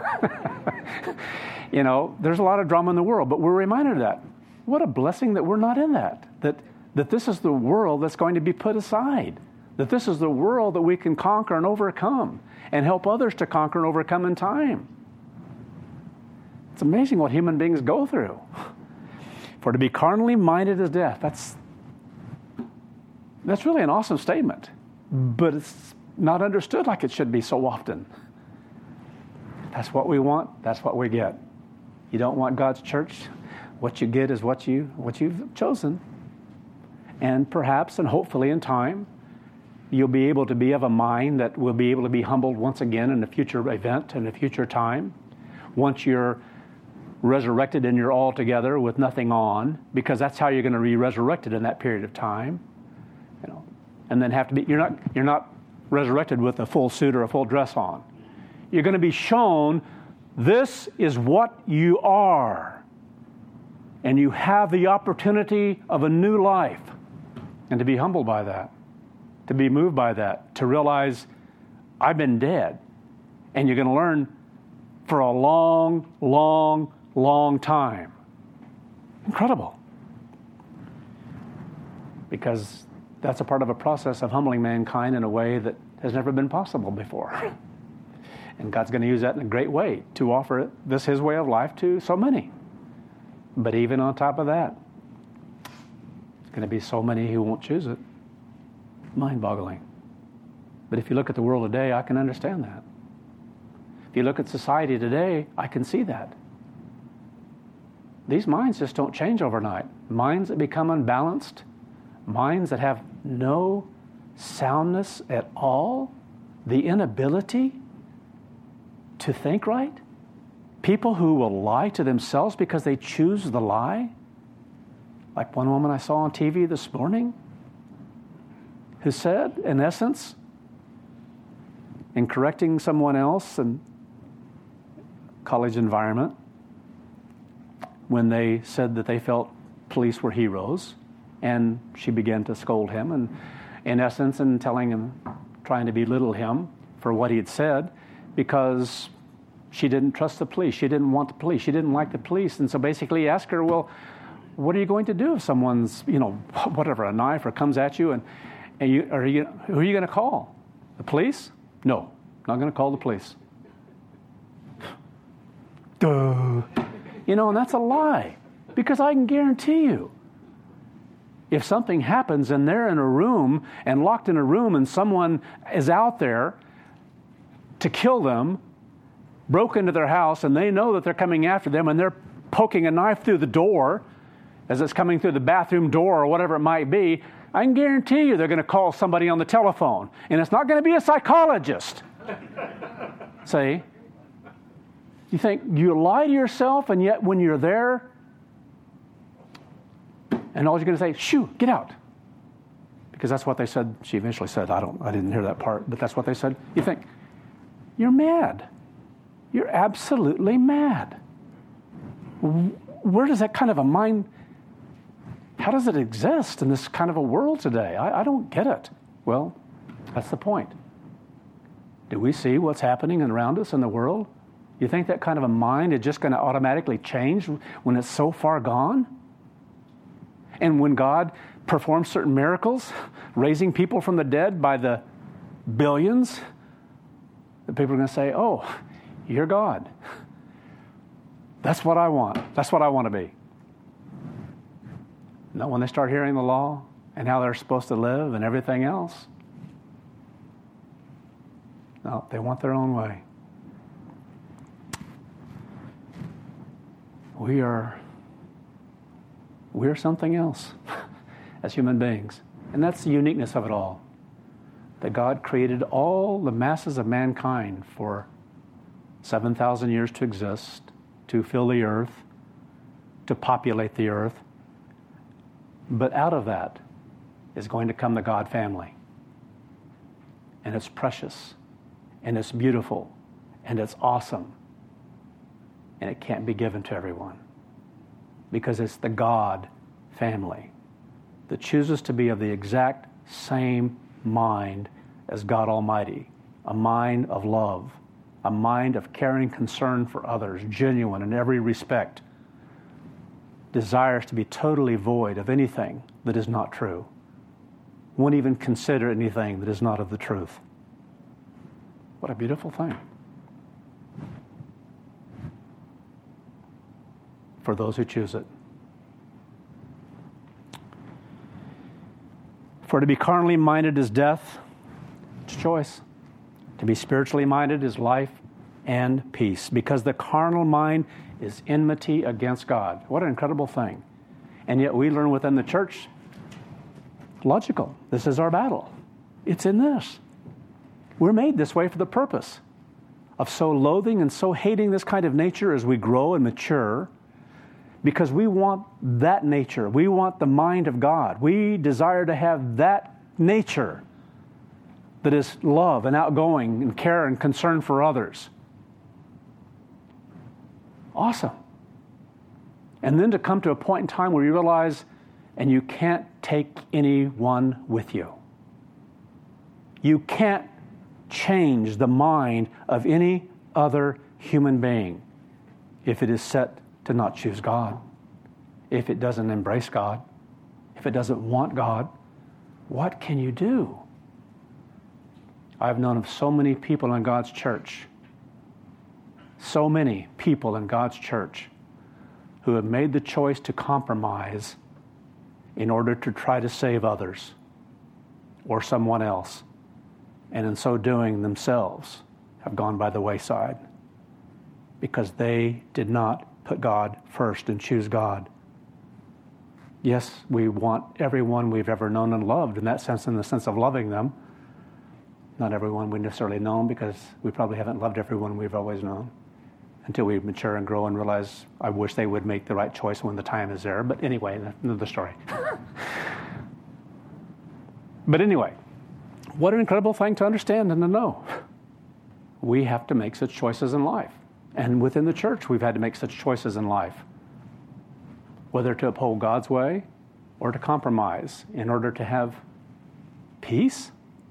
You know, there's a lot of drama in the world, but we're reminded of that. What a blessing that we're not in that. That that this is the world that's going to be put aside. That this is the world that we can conquer and overcome and help others to conquer and overcome in time. It's amazing what human beings go through. For to be carnally minded is death. That's that's really an awesome statement, but it's not understood like it should be so often. That's what we want. That's what we get. You don't want God's church. What you get is what you what you've chosen. And perhaps and hopefully in time, you'll be able to be of a mind that will be able to be humbled once again in a future event, in a future time. Once you're resurrected and you're all together with nothing on, because that's how you're going to be resurrected in that period of time. You know, and then have to be, you're not, you're not resurrected with a full suit or a full dress on. You're going to be shown this is what you are. And you have the opportunity of a new life. And to be humbled by that, to be moved by that, to realize I've been dead. And you're going to learn for a long, long, long time. Incredible. Because that's a part of a process of humbling mankind in a way that has never been possible before. And God's going to use that in a great way to offer this His way of life to so many. But even on top of that, there's going to be so many who won't choose it. Mind-boggling. But if you look at the world today, I can understand that. If you look at society today, I can see that. These minds just don't change overnight. Minds that become unbalanced, minds that have no soundness at all, the inability to think right, people who will lie to themselves because they choose the lie, like one woman I saw on T V this morning, who said, in essence, in correcting someone else in college environment, when they said that they felt police were heroes, and she began to scold him, and in essence, and telling him, trying to belittle him for what he had said, because she didn't trust the police. She didn't want the police. She didn't like the police. And so basically he asked her, well, what are you going to do if someone's, you know, whatever, a knife or comes at you, and, and you, are you, who are you going to call? The police? No, not going to call the police. Duh. You know, and that's a lie, because I can guarantee you, if something happens and they're in a room and locked in a room and someone is out there to kill them, broke into their house, and they know that they're coming after them, and they're poking a knife through the door as it's coming through the bathroom door or whatever it might be, I can guarantee you they're going to call somebody on the telephone. And it's not going to be a psychologist. See? You think you lie to yourself, and yet when you're there, and all you're going to say, shoo, get out. Because that's what they said. She eventually said, I don't, I didn't hear that part, but that's what they said. You think, you're mad. You're absolutely mad. Where does that kind of a mind, how does it exist in this kind of a world today? I, I don't get it. Well, that's the point. Do we see what's happening around us in the world? You think that kind of a mind is just going to automatically change when it's so far gone? And when God performs certain miracles, raising people from the dead by the billions, the people are going to say, oh, you're God. That's what I want. That's what I want to be. Now, when they start hearing the law and how they're supposed to live and everything else, no, they want their own way. We are, we are something else as human beings. And that's the uniqueness of it all. That God created all the masses of mankind for seven thousand years to exist, to fill the earth, to populate the earth. But out of that is going to come the God family. And it's precious, and it's beautiful, and it's awesome. And it can't be given to everyone. Because it's the God family that chooses to be of the exact same mind as God Almighty. A mind of love. A mind of caring concern for others, genuine in every respect, desires to be totally void of anything that is not true, won't even consider anything that is not of the truth. What a beautiful thing. For those who choose it. For to be carnally minded is death, it's choice. To be spiritually minded is life and peace, because the carnal mind is enmity against God. What an incredible thing. And yet we learn within the church, logical, this is our battle. It's in this. We're made this way for the purpose of so loathing and so hating this kind of nature as we grow and mature, because we want that nature. We want the mind of God. We desire to have that nature that is love and outgoing and care and concern for others. Awesome. And then to come to a point in time where you realize, and you can't take anyone with you. You can't change the mind of any other human being if it is set to not choose God, if it doesn't embrace God, if it doesn't want God. What can you do? I've known of so many people in God's church, so many people in God's church who have made the choice to compromise in order to try to save others or someone else, and in so doing themselves have gone by the wayside because they did not put God first and choose God. Yes, we want everyone we've ever known and loved in that sense, in the sense of loving them. Not everyone we necessarily know, because we probably haven't loved everyone we've always known until we mature and grow and realize, I wish they would make the right choice when the time is there. But anyway, another story. But anyway, what an incredible thing to understand and to know. We have to make such choices in life. And within the church, we've had to make such choices in life. Whether to uphold God's way or to compromise in order to have peace.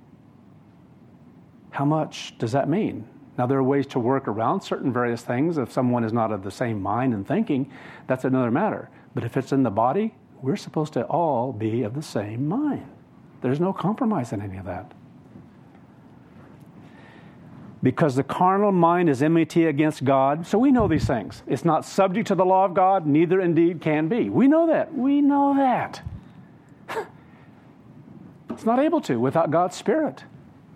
How much does that mean? Now, there are ways to work around certain various things. If someone is not of the same mind and thinking, that's another matter. But if it's in the body, we're supposed to all be of the same mind. There's no compromise in any of that. Because the carnal mind is enmity against God. So we know these things. It's not subject to the law of God, neither indeed can be. We know that. We know that. It's not able to without God's Spirit.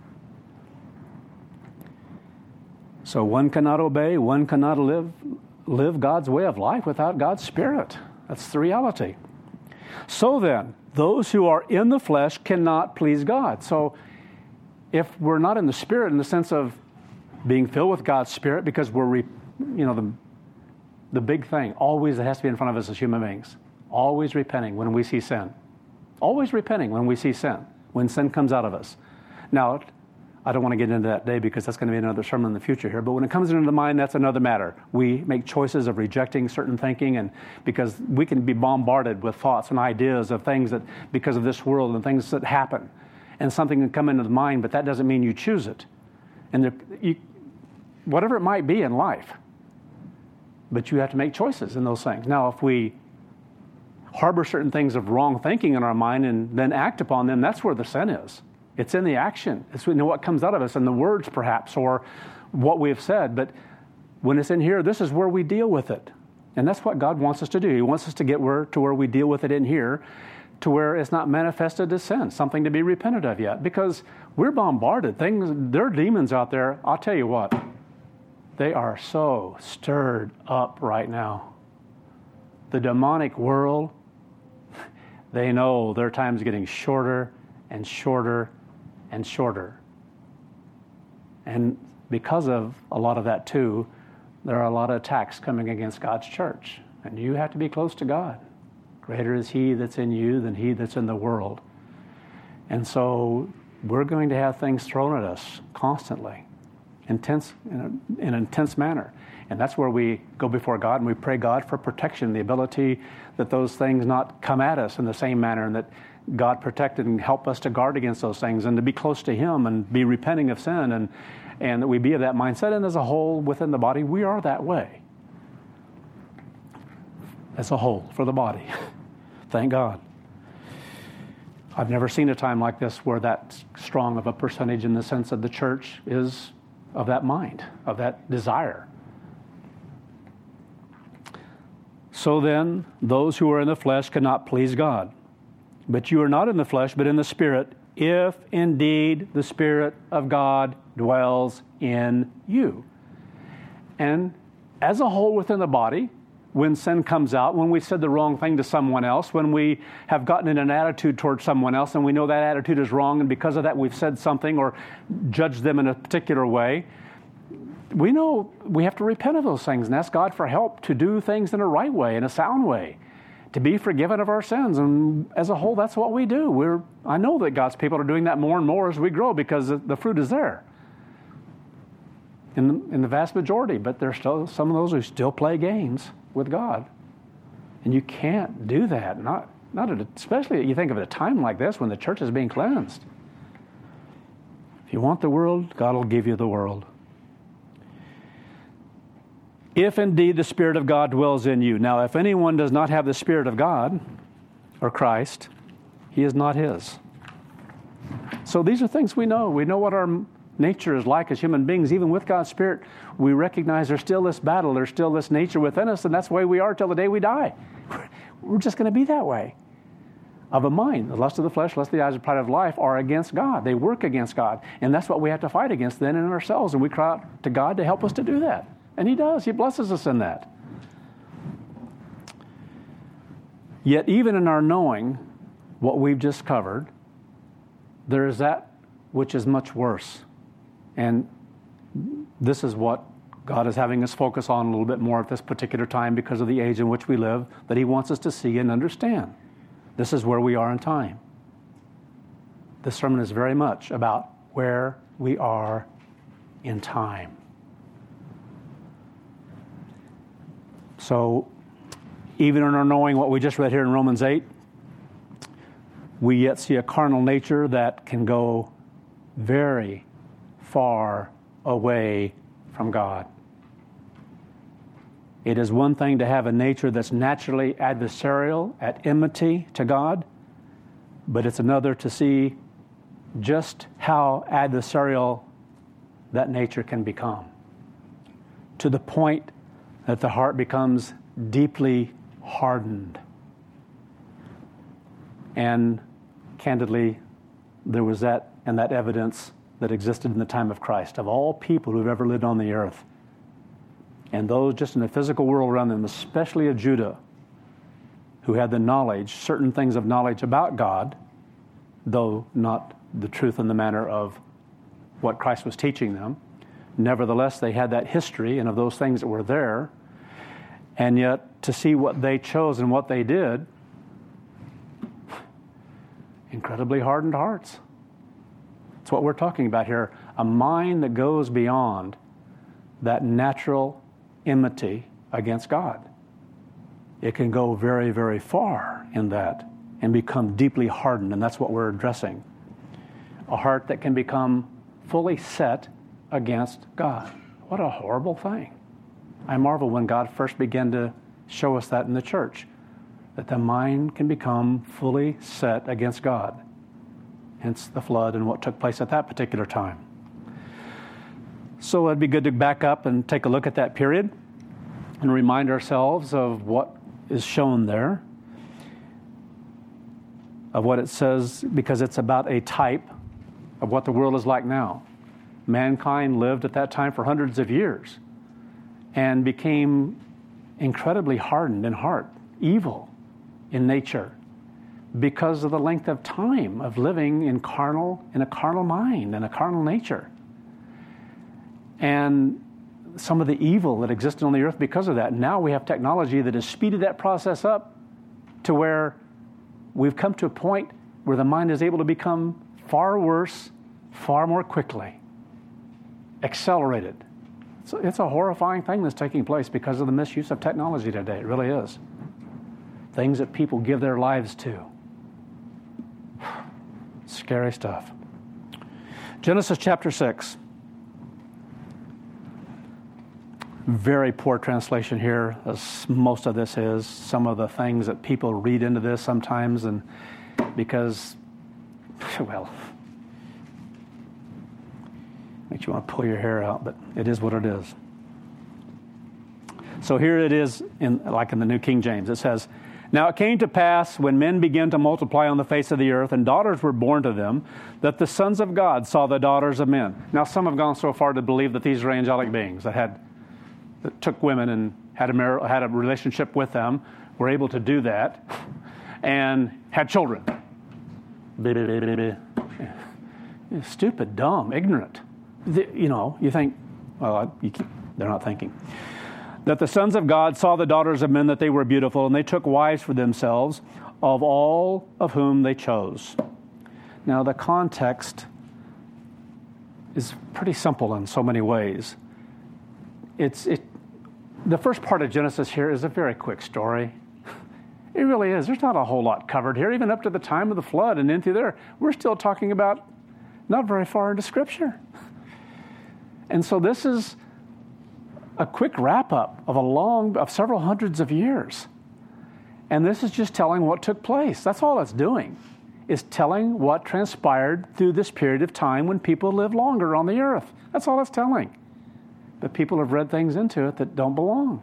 So one cannot obey, one cannot live, live God's way of life without God's Spirit. That's the reality. So then, those who are in the flesh cannot please God. So if we're not in the Spirit in the sense of being filled with God's Spirit, because we're, re, you know, the, the big thing always that has to be in front of us as human beings. Always repenting when we see sin. Always repenting when we see sin, when sin comes out of us. Now, I don't want to get into that today because that's going to be another sermon in the future here. But when it comes into the mind, that's another matter. We make choices of rejecting certain thinking, and because we can be bombarded with thoughts and ideas of things that, because of this world and things that happen, and something can come into the mind, but that doesn't mean you choose it. And there, you, whatever it might be in life, but you have to make choices in those things. Now, if we harbor certain things of wrong thinking in our mind and then act upon them, that's where the sin is. It's in the action. It's in what comes out of us, in the words perhaps, or what we have said. But when it's in here, this is where we deal with it. And that's what God wants us to do. He wants us to get where, to where we deal with it in here, to where it's not manifested as sin, something to be repented of yet. Because we're bombarded. Things, there are demons out there. I'll tell you what, they are so stirred up right now. The demonic world, they know their time's getting shorter and shorter and shorter. And because of a lot of that too, there are a lot of attacks coming against God's church. And you have to be close to God. Greater is He that's in you than he that's in the world. And so we're going to have things thrown at us constantly, intense, in, a, in an intense manner. And that's where we go before God and we pray God for protection, the ability that those things not come at us in the same manner, and that God protect and help us to guard against those things and to be close to Him and be repenting of sin, and, and that we be of that mindset. And as a whole within the body, we are that way. As a whole for the body. Thank God. I've never seen a time like this where that strong of a percentage in the sense of the church is of that mind, of that desire. So then, those who are in the flesh cannot please God. But you are not in the flesh, but in the Spirit, if indeed the Spirit of God dwells in you. And as a whole within the body, when sin comes out, when we said the wrong thing to someone else, when we have gotten in an attitude towards someone else and we know that attitude is wrong, and because of that we've said something or judged them in a particular way, we know we have to repent of those things and ask God for help to do things in a right way, in a sound way, to be forgiven of our sins. And as a whole, that's what we do. We're, I know that God's people are doing that more and more as we grow, because the fruit is there in the, in the vast majority. But there's still some of those who still play games with God. And you can't do that, not, not at a, especially you think of at a time like this when the church is being cleansed. If you want the world, God will give you the world. If indeed the Spirit of God dwells in you. Now, if anyone does not have the Spirit of God, or Christ, he is not His. So these are things we know. We know what our nature is like as human beings. Even with God's Spirit, we recognize there's still this battle, there's still this nature within us, and that's the way we are till the day we die. We're just going to be that way. Of a mind, the lust of the flesh, lust of the eyes, and pride of life are against God. They work against God. And that's what we have to fight against then in ourselves. And we cry out to God to help us to do that. And He does. He blesses us in that. Yet even in our knowing what we've just covered, there is that which is much worse. And this is what God is having us focus on a little bit more at this particular time because of the age in which we live, that He wants us to see and understand. This is where we are in time. This sermon is very much about where we are in time. So, even in our knowing what we just read here in Romans eight, we yet see a carnal nature that can go very far away from God. It is one thing to have a nature that's naturally adversarial, at enmity to God, but it's another to see just how adversarial that nature can become, to the point that the heart becomes deeply hardened. And candidly, there was that and that evidence that existed in the time of Christ, of all people who've ever lived on the earth. And those just in the physical world around them, especially of Judah, who had the knowledge, certain things of knowledge about God, though not the truth in the manner of what Christ was teaching them, Nevertheless, they had that history and of those things that were there. And yet, to see what they chose and what they did, incredibly hardened hearts. That's what we're talking about here. A mind that goes beyond that natural enmity against God. It can go very, very far in that and become deeply hardened, and that's what we're addressing. A heart that can become fully set against God. What a horrible thing. I marvel when God first began to show us that in the church, that the mind can become fully set against God. Hence the flood and what took place at that particular time. So it'd be good to back up and take a look at that period and remind ourselves of what is shown there, of what it says, because it's about a type of what the world is like now. Mankind lived at that time for hundreds of years and became incredibly hardened in heart, evil in nature, because of the length of time of living in carnal, in a carnal mind and a carnal nature. And some of the evil that existed on the earth because of that. Now we have technology that has speeded that process up to where we've come to a point where the mind is able to become far worse, far more quickly, accelerated. So it's a horrifying thing that's taking place because of the misuse of technology today. It really is. Things that people give their lives to. Scary stuff. Genesis chapter six. Very poor translation here, as most of this is. Some of the things that people read into this sometimes, and because, well, makes you want to pull your hair out, but it is what it is. So here it is, in like in the New King James. It says, "Now it came to pass, when men began to multiply on the face of the earth, and daughters were born to them, that the sons of God saw the daughters of men." Now some have gone so far to believe that these are angelic beings that had that took women and had a mar- had a relationship with them, were able to do that, and had children. Stupid, dumb, ignorant. The, you know, you think, well, you keep, they're not thinking. "That the sons of God saw the daughters of men, that they were beautiful, and they took wives for themselves, of all of whom they chose." Now, the context is pretty simple in so many ways. It's it. The first part of Genesis here is a very quick story. It really is. There's not a whole lot covered here, even up to the time of the flood and into there. We're still talking about not very far into Scripture. And so this is a quick wrap-up of a long, of several hundreds of years. And this is just telling what took place. That's all it's doing, is telling what transpired through this period of time when people lived longer on the earth. That's all it's telling. But people have read things into it that don't belong.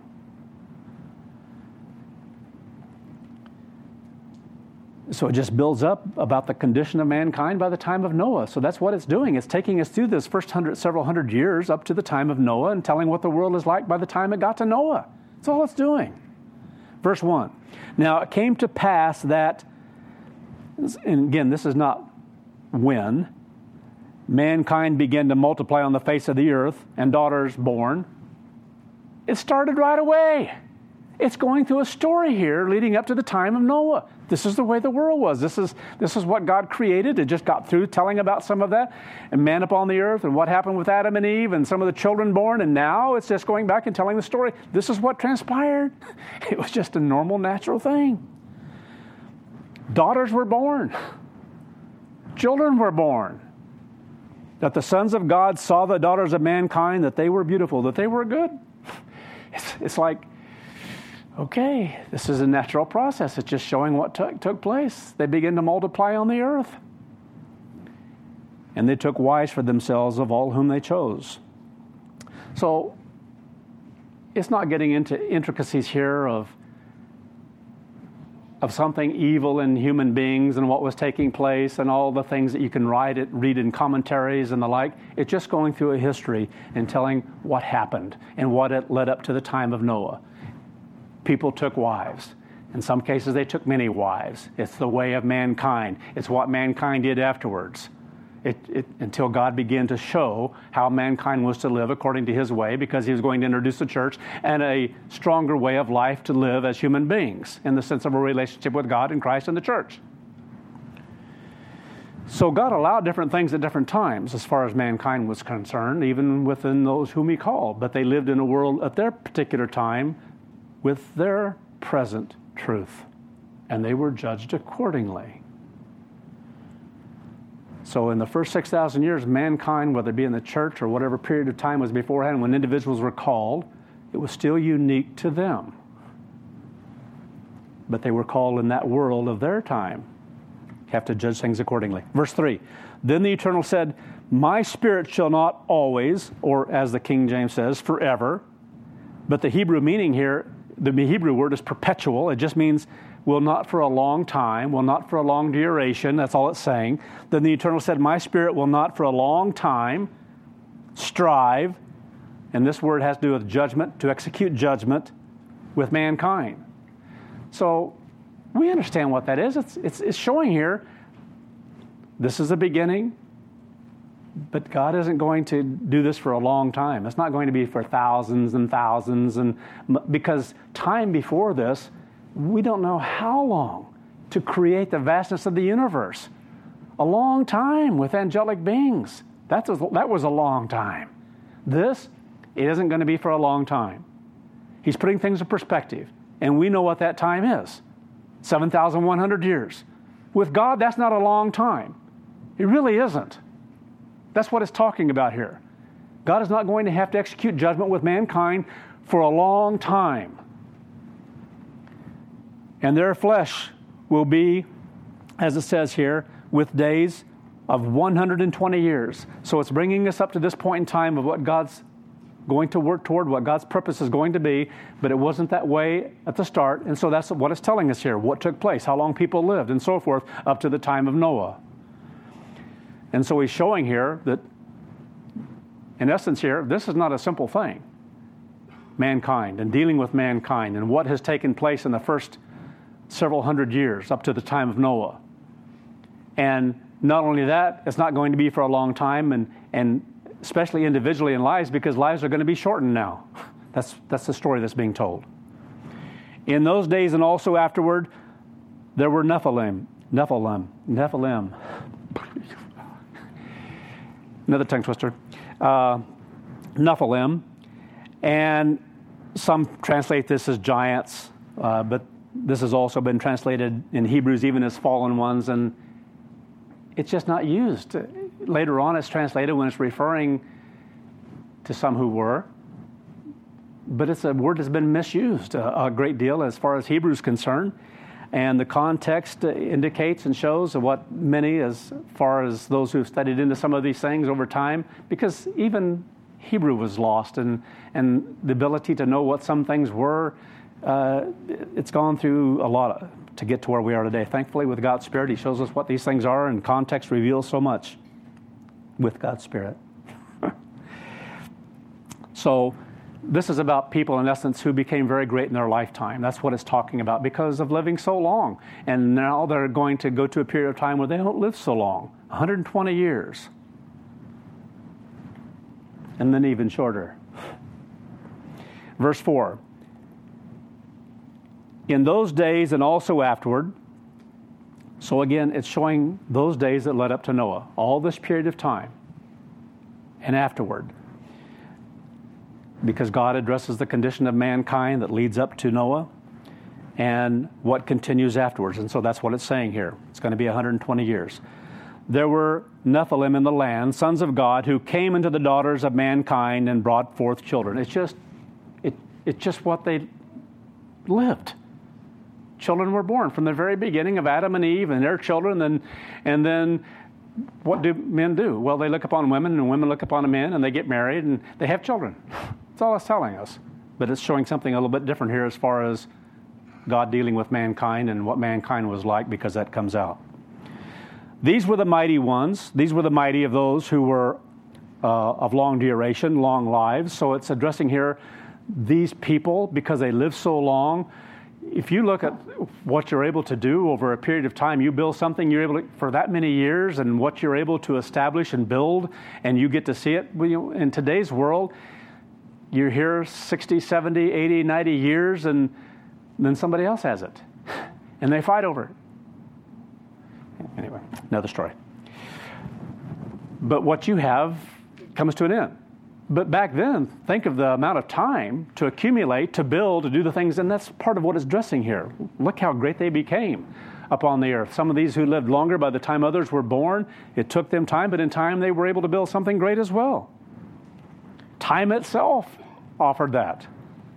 So it just builds up about the condition of mankind by the time of Noah. So that's what it's doing. It's taking us through this first hundred, several hundred years up to the time of Noah and telling what the world is like by the time it got to Noah. That's all it's doing. Verse one. "Now it came to pass that," and again, this is not when, "mankind began to multiply on the face of the earth, and daughters born." It started right away. It's going through a story here leading up to the time of Noah. This is the way the world was. This is this is what God created. It just got through telling about some of that, and man upon the earth, and what happened with Adam and Eve, and some of the children born, and now it's just going back and telling the story. This is what transpired. It was just a normal, natural thing. Daughters were born. Children were born. "That the sons of God saw the daughters of mankind, that they were beautiful, that they were good." It's, it's like, okay, this is a natural process. It's just showing what took, took place. They began to multiply on the earth. "And they took wives for themselves of all whom they chose." So it's not getting into intricacies here of of something evil in human beings and what was taking place and all the things that you can write it, read in commentaries and the like. It's just going through a history and telling what happened and what it led up to the time of Noah. People took wives. In some cases, they took many wives. It's the way of mankind. It's what mankind did afterwards. It, it, until God began to show how mankind was to live according to his way, because he was going to introduce the church and a stronger way of life to live as human beings in the sense of a relationship with God and Christ and the church. So God allowed different things at different times as far as mankind was concerned, even within those whom he called. But they lived in a world at their particular time with their present truth, and they were judged accordingly. So in the first six thousand years, mankind, whether it be in the church or whatever period of time was beforehand, when individuals were called, it was still unique to them. But they were called in that world of their time. You have to judge things accordingly. Verse three, then the Eternal said, my spirit shall not always, or as the King James says, forever. But the Hebrew meaning here, the Hebrew word is perpetual. It just means will not for a long time, will not for a long duration. That's all it's saying. Then the Eternal said, my spirit will not for a long time strive, and this word has to do with judgment, to execute judgment with mankind. So we understand what that is. It's, it's, it's showing here, this is the beginning, but God isn't going to do this for a long time. It's not going to be for thousands and thousands, and because time before this, we don't know how long to create the vastness of the universe. A long time with angelic beings. That's a, that was a long time. This, it isn't going to be for a long time. He's putting things in perspective, and we know what that time is. seven thousand one hundred years. With God, that's not a long time. It really isn't. That's what it's talking about here. God is not going to have to execute judgment with mankind for a long time. And their flesh will be, as it says here, with days of one hundred twenty years. So it's bringing us up to this point in time of what God's going to work toward, what God's purpose is going to be, but it wasn't that way at the start. And so that's what it's telling us here, what took place, how long people lived, and so forth, up to the time of Noah. And so he's showing here that, in essence here, this is not a simple thing. Mankind, and dealing with mankind, and what has taken place in the first several hundred years up to the time of Noah. And not only that, it's not going to be for a long time, and, and especially individually in lives, because lives are going to be shortened now. That's, that's the story that's being told. In those days and also afterward, there were Nephilim. Nephilim. Nephilim. Another tongue twister. Uh, Nephilim. And some translate this as giants, uh, but this has also been translated in Hebrews even as fallen ones, and it's just not used. Later on it's translated when it's referring to some who were, but it's a word that's been misused a, a great deal as far as Hebrew is concerned, and the context indicates and shows what many, as far as those who've studied into some of these things over time, because even Hebrew was lost, and, and the ability to know what some things were, Uh, it's gone through a lot of, to get to where we are today. Thankfully, with God's Spirit, He shows us what these things are, and context reveals so much with God's Spirit. So this is about people, in essence, who became very great in their lifetime. That's what it's talking about, because of living so long. And now they're going to go to a period of time where they don't live so long, one hundred twenty years. And then even shorter. Verse four. In those days and also afterward, so again, it's showing those days that led up to Noah, all this period of time, and afterward. Because God addresses the condition of mankind that leads up to Noah, and what continues afterwards. And so that's what it's saying here. It's going to be one hundred twenty years. There were Nephilim in the land, sons of God, who came into the daughters of mankind and brought forth children. It's just, it, it's just what they lived. Children were born from the very beginning of Adam and Eve and their children. And, and then what do men do? Well, they look upon women, and women look upon men, and they get married, and they have children. That's all it's telling us. But it's showing something a little bit different here as far as God dealing with mankind and what mankind was like, because that comes out. These were the mighty ones. These were the mighty of those who were uh, of long duration, long lives. So it's addressing here these people because they lived so long. if you look at what you're able to do over a period of time, you build something, you're able to, for that many years, and what you're able to establish and build, and you get to see it. Well, you know, in today's world, you're here sixty, seventy, eighty, ninety years, and then somebody else has it. And they fight over it. Anyway, another story. But what you have comes to an end. But back then, think of the amount of time to accumulate, to build, to do the things, and that's part of what is addressing here. Look how great they became upon the earth. Some of these who lived longer by the time others were born, it took them time, but in time they were able to build something great as well. Time itself offered that.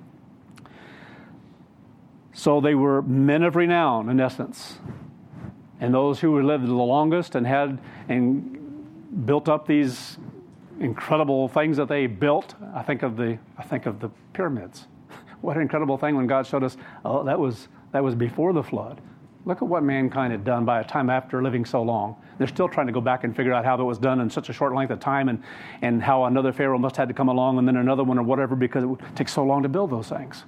So they were men of renown, in essence. And those who lived the longest and had and built up these incredible things that they built. I think of the I think of the pyramids. What an incredible thing when God showed us, oh, that was that was before the flood. Look at what mankind had done by a time after living so long. They're still trying to go back and figure out how that was done in such a short length of time, and, and how another Pharaoh must have had to come along and then another one or whatever, because it would take so long to build those things.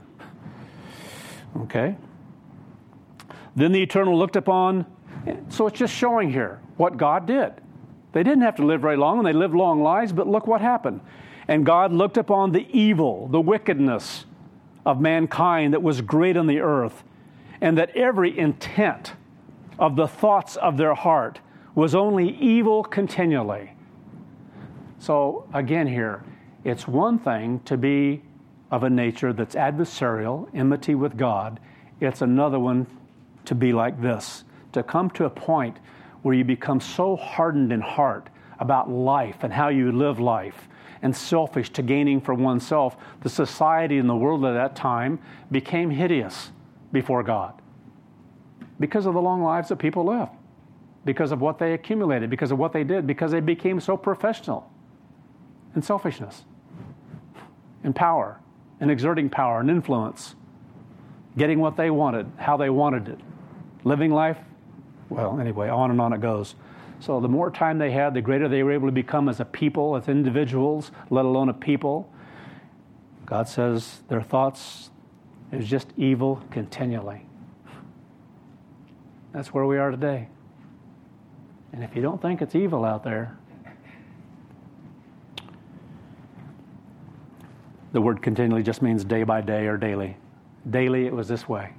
Okay. Then the Eternal looked upon, so it's just showing here what God did. They didn't have to live very long, and they lived long lives, but look what happened. And God looked upon the evil, the wickedness of mankind that was great on the earth, and that every intent of the thoughts of their heart was only evil continually. So again here, it's one thing to be of a nature that's adversarial, enmity with God. It's another one to be like this, to come to a point where you become so hardened in heart about life and how you live life, and selfish to gaining for oneself. The society and the world at that time became hideous before God because of the long lives that people lived, because of what they accumulated, because of what they did, because they became so professional in selfishness and power and exerting power and influence, getting what they wanted, how they wanted it, living life. Well, anyway, on and on it goes. So the more time they had, the greater they were able to become as a people, as individuals, let alone a people. God says their thoughts is just evil continually. That's where we are today. And if you don't think it's evil out there, the word continually just means day by day or daily. Daily it was this way.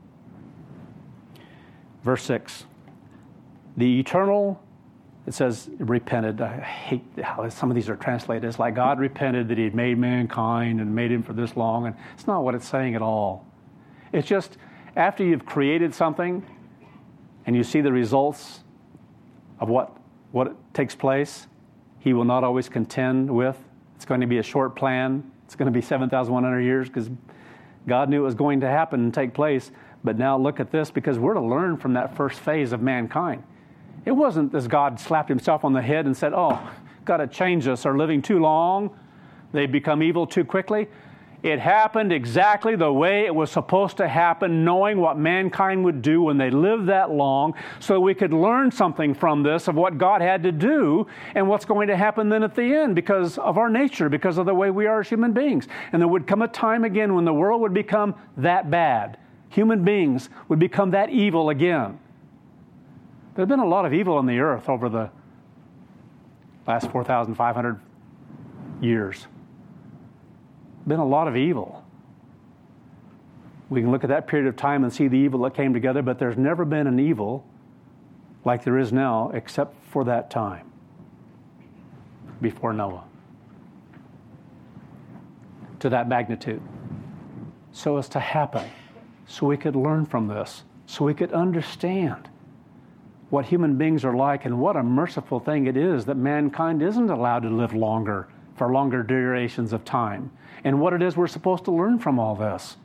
Verse six. The Eternal, it says, repented. I hate how some of these are translated. It's like God repented that he had made mankind and made him for this long. And it's not what it's saying at all. It's just after you've created something and you see the results of what, what takes place, he will not always contend with. It's going to be a short plan. It's going to be seven thousand one hundred years because God knew it was going to happen and take place. But now look at this, because we're to learn from that first phase of mankind. It wasn't as God slapped himself on the head and said, oh, got to change us, or living too long, they become evil too quickly. It happened exactly the way it was supposed to happen, knowing what mankind would do when they lived that long, so we could learn something from this of what God had to do and what's going to happen then at the end because of our nature, because of the way we are as human beings. And there would come a time again when the world would become that bad. Human beings would become that evil again. There's been a lot of evil on the earth over the last four thousand five hundred years. Been a lot of evil. We can look at that period of time and see the evil that came together, but there's never been an evil like there is now except for that time before Noah. To that magnitude. So as to happen. So we could learn from this. So we could understand what human beings are like, and what a merciful thing it is that mankind isn't allowed to live longer, for longer durations of time, and what it is we're supposed to learn from all this.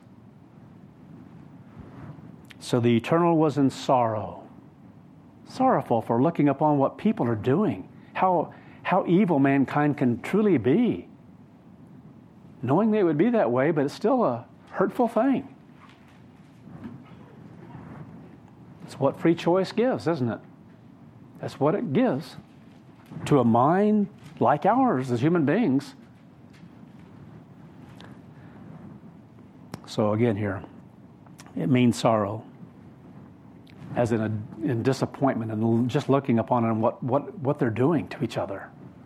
So the Eternal was in sorrow, sorrowful for looking upon what people are doing, how, how evil mankind can truly be, knowing they would be that way, but it's still a hurtful thing. It's what free choice gives, isn't it? That's what it gives to a mind like ours as human beings. So again here, It means sorrow, as in, a, in disappointment and just looking upon and what, what, what they're doing to each other.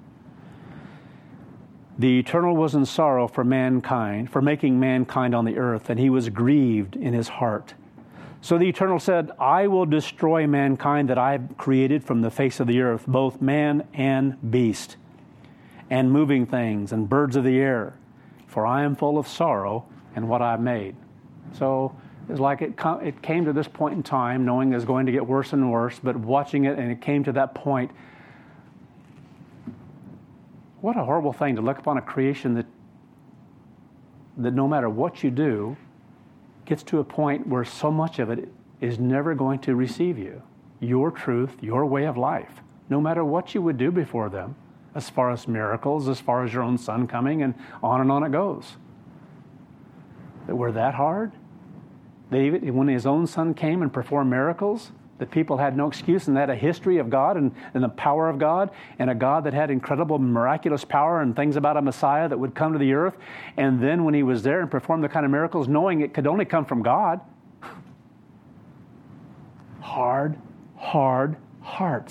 The Eternal was in sorrow for mankind, for making mankind on the earth, and he was grieved in his heart. So the Eternal said, I will destroy mankind that I have created from the face of the earth, both man and beast, and moving things, and birds of the air, for I am full of sorrow in what I've made. So it's like it, com- it came to this point in time, knowing it was going to get worse and worse, but watching it, and it came to that point. What a horrible thing to look upon a creation that that no matter what you do, gets to a point where so much of it is never going to receive you, your truth, your way of life, no matter what you would do before them, as far as miracles, as far as your own son coming, and on and on it goes. That we're that hard? That even when his own son came and performed miracles, that people had no excuse, and they had a history of God and, and the power of God, and a God that had incredible miraculous power and things about a Messiah that would come to the earth. And then when he was there and performed the kind of miracles, knowing it could only come from God. Hard, hard hearts.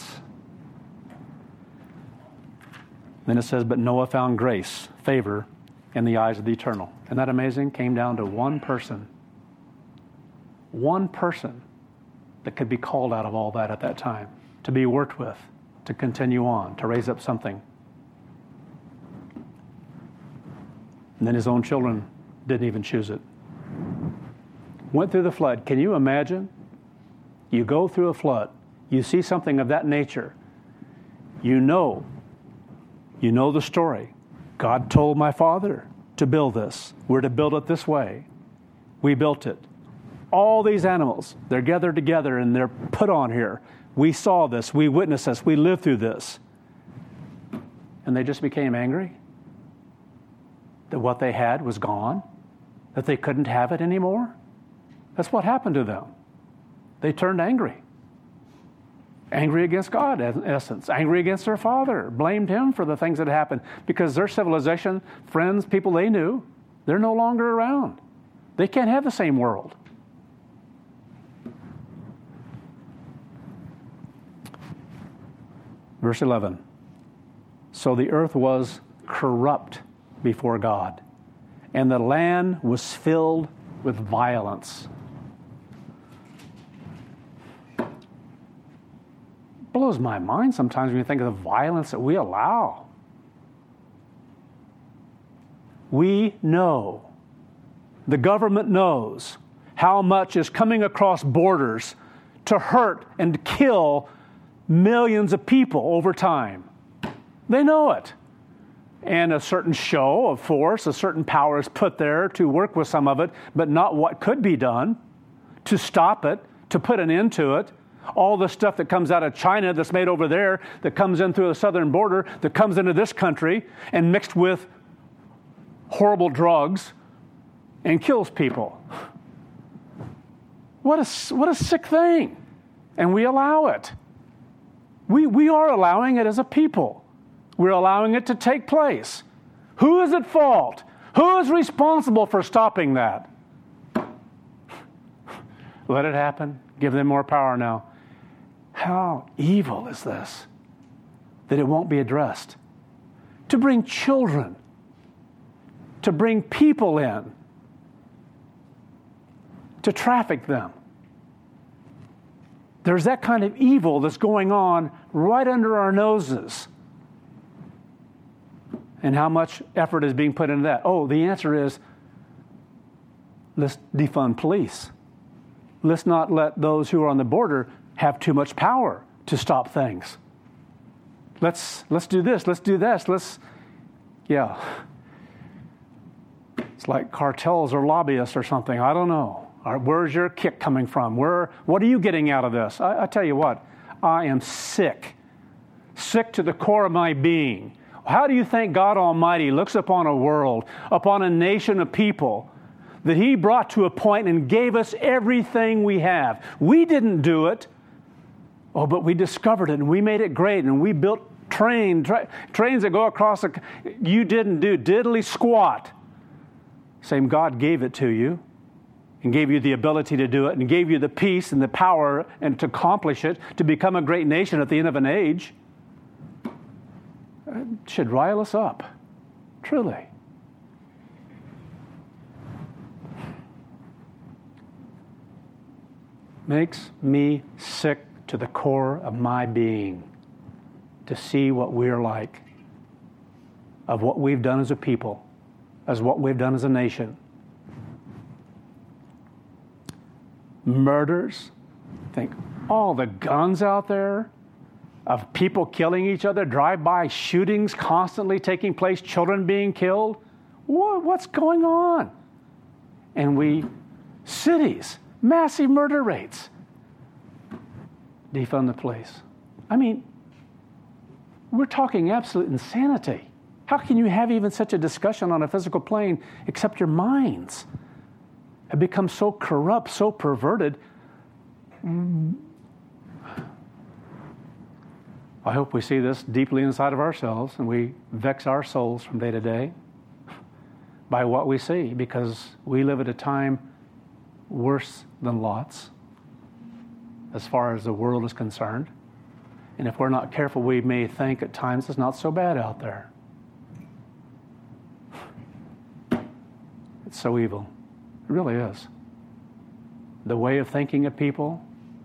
Then it says, but Noah found grace, favor in the eyes of the Eternal. Isn't that amazing? Came down to one person. One person that could be called out of all that at that time, to be worked with, to continue on, to raise up something. And then his own children didn't even choose it. Went through the flood. Can you imagine? You go through a flood. You see something of that nature. You know. You know the story. God told my father to build this. We're to build it this way. We built it. All these animals, they're gathered together and they're put on here. We saw this. We witnessed this. We lived through this. And they just became angry that what they had was gone, that they couldn't have it anymore. That's what happened to them. They turned angry. Angry against God, in essence. Angry against their father. Blamed him for the things that happened because their civilization, friends, people they knew, they're no longer around. They can't have the same world. Verse eleven. So the earth was corrupt before God, and the land was filled with violence. Blows my mind sometimes when you think of the violence that we allow. We know, the government knows how much is coming across borders to hurt and kill millions of people over time. They know it. And a certain show of force, a certain power is put there to work with some of it, but not what could be done to stop it, to put an end to it. All the stuff that comes out of China that's made over there, that comes in through the southern border, that comes into this country and mixed with horrible drugs and kills people. What a, what a sick thing. And we allow it. We, we are allowing it as a people. We're allowing it to take place. Who is at fault? Who is responsible for stopping that? Let it happen. Give them more power now. How evil is this? That it won't be addressed. To bring children, to bring people in, to traffic them. There's that kind of evil that's going on right under our noses. And how much effort is being put into that? Oh, the answer is, let's defund police. Let's not let those who are on the border have too much power to stop things. Let's let's do this. Let's do this. Let's, yeah. It's like cartels or lobbyists or something. I don't know. Where's your kick coming from? Where? What are you getting out of this? I, I tell you what, I am sick. Sick to the core of my being. How do you think God Almighty looks upon a world, upon a nation of people that He brought to a point and gave us everything we have? We didn't do it. Oh, but we discovered it and we made it great and we built train, tra- trains that go across the... You didn't do diddly squat. Same God gave it to you. and gave you the ability to do it and gave you the peace and the power and to accomplish it, to become a great nation at the end of an age, it should rile us up, truly. Makes me sick to the core of my being to see what we're like, of what we've done as a people, as what we've done as a nation. Murders. Think all the guns out there of people killing each other, drive-by shootings constantly taking place, children being killed. What, what's going on? And we, cities, massive murder rates. Defund the police. I mean, we're talking absolute insanity. How can you have even such a discussion on a physical plane except your minds have become so corrupt, so perverted? I hope we see this deeply inside of ourselves and we vex our souls from day to day by what we see, because we live at a time worse than Lot's as far as the world is concerned. And if we're not careful, we may think at times it's not so bad out there. It's so evil. It really is. The way of thinking of people.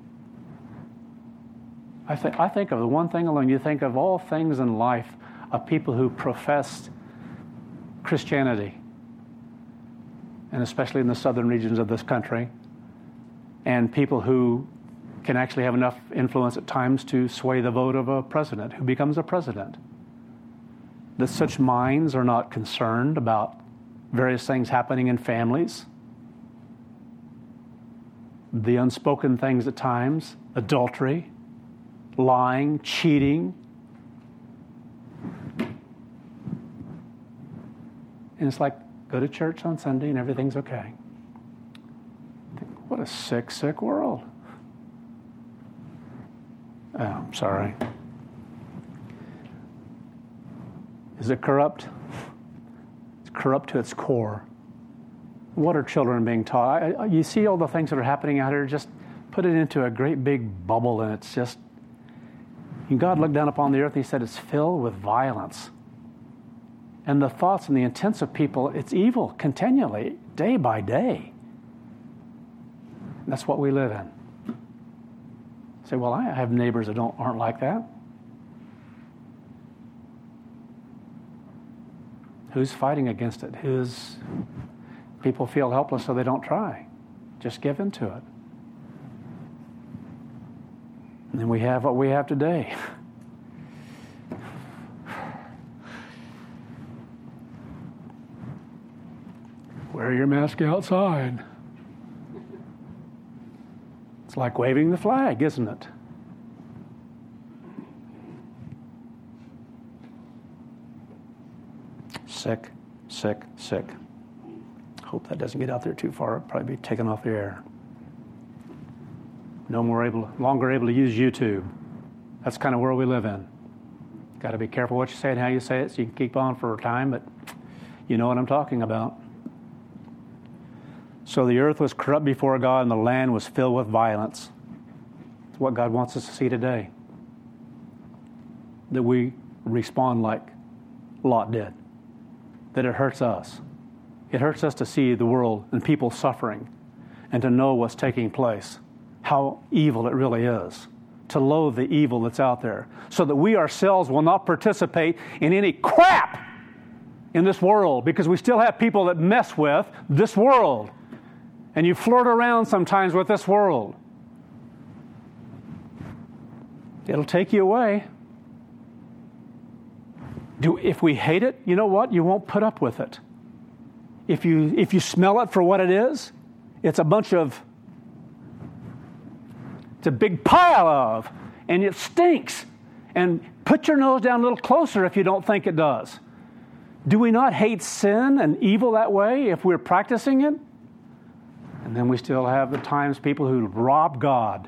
I, th- I think of the one thing alone. You think of all things in life of people who professed Christianity, and especially in the southern regions of this country, and people who can actually have enough influence at times to sway the vote of a president who becomes a president. That such minds are not concerned about various things happening in families, the unspoken things at times, adultery, lying, cheating. And it's like, go to church on Sunday and everything's okay. What a sick, sick world. Oh, I'm sorry. Is it corrupt? It's corrupt to its core. What are children being taught? I, I, you see all the things that are happening out here, just put it into a great big bubble, and it's just, and God looked down upon the earth and he said it's filled with violence. And the thoughts and the intents of people, it's evil continually, day by day. And that's what we live in. Say, well, I have neighbors that don't aren't like that. Who's fighting against it? Who's people feel helpless so they don't try. Just give in to it. And then we have what we have today. Wear your mask outside. It's like waving the flag, isn't it? Sick, sick, sick. Hope that doesn't get out there too far. It'll probably be taken off the air. No more able, longer able to use YouTube. That's the kind of world we live in. Got to be careful what you say and how you say it so you can keep on for a time, but you know what I'm talking about. So the earth was corrupt before God and the land was filled with violence. It's what God wants us to see today. That we respond like Lot did. That it hurts us. It hurts us to see the world and people suffering and to know what's taking place, how evil it really is, to loathe the evil that's out there, so that we ourselves will not participate in any crap in this world, because we still have people that mess with this world. And you flirt around sometimes with this world. It'll take you away. Do, if we hate it, you know what? You won't put up with it. If you if you smell it for what it is, it's a bunch of, it's a big pile of, and it stinks. And put your nose down a little closer if you don't think it does. Do we not hate sin and evil that way if we're practicing it? And then we still have the times people who rob God.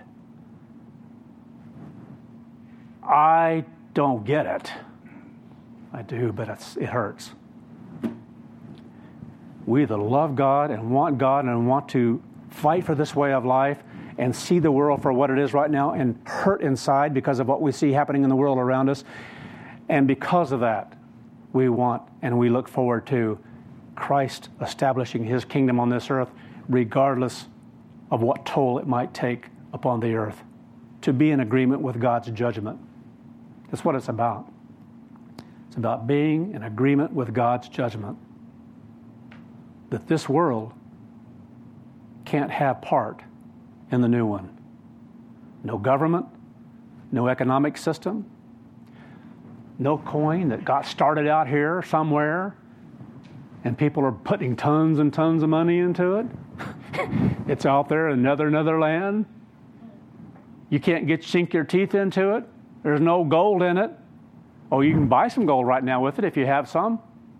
I don't get it. I do, but it's, it hurts. We either love God and want God and want to fight for this way of life and see the world for what it is right now and hurt inside because of what we see happening in the world around us. And because of that, we want and we look forward to Christ establishing His kingdom on this earth, regardless of what toll it might take upon the earth, to be in agreement with God's judgment. That's what it's about. It's about being in agreement with God's judgment. That this world can't have part in the new one. No government, no economic system, no coin that got started out here somewhere and people are putting tons and tons of money into it. It's out there in another, another land. You can't get sink your teeth into it. There's no gold in it. Oh, you can buy some gold right now with it if you have some.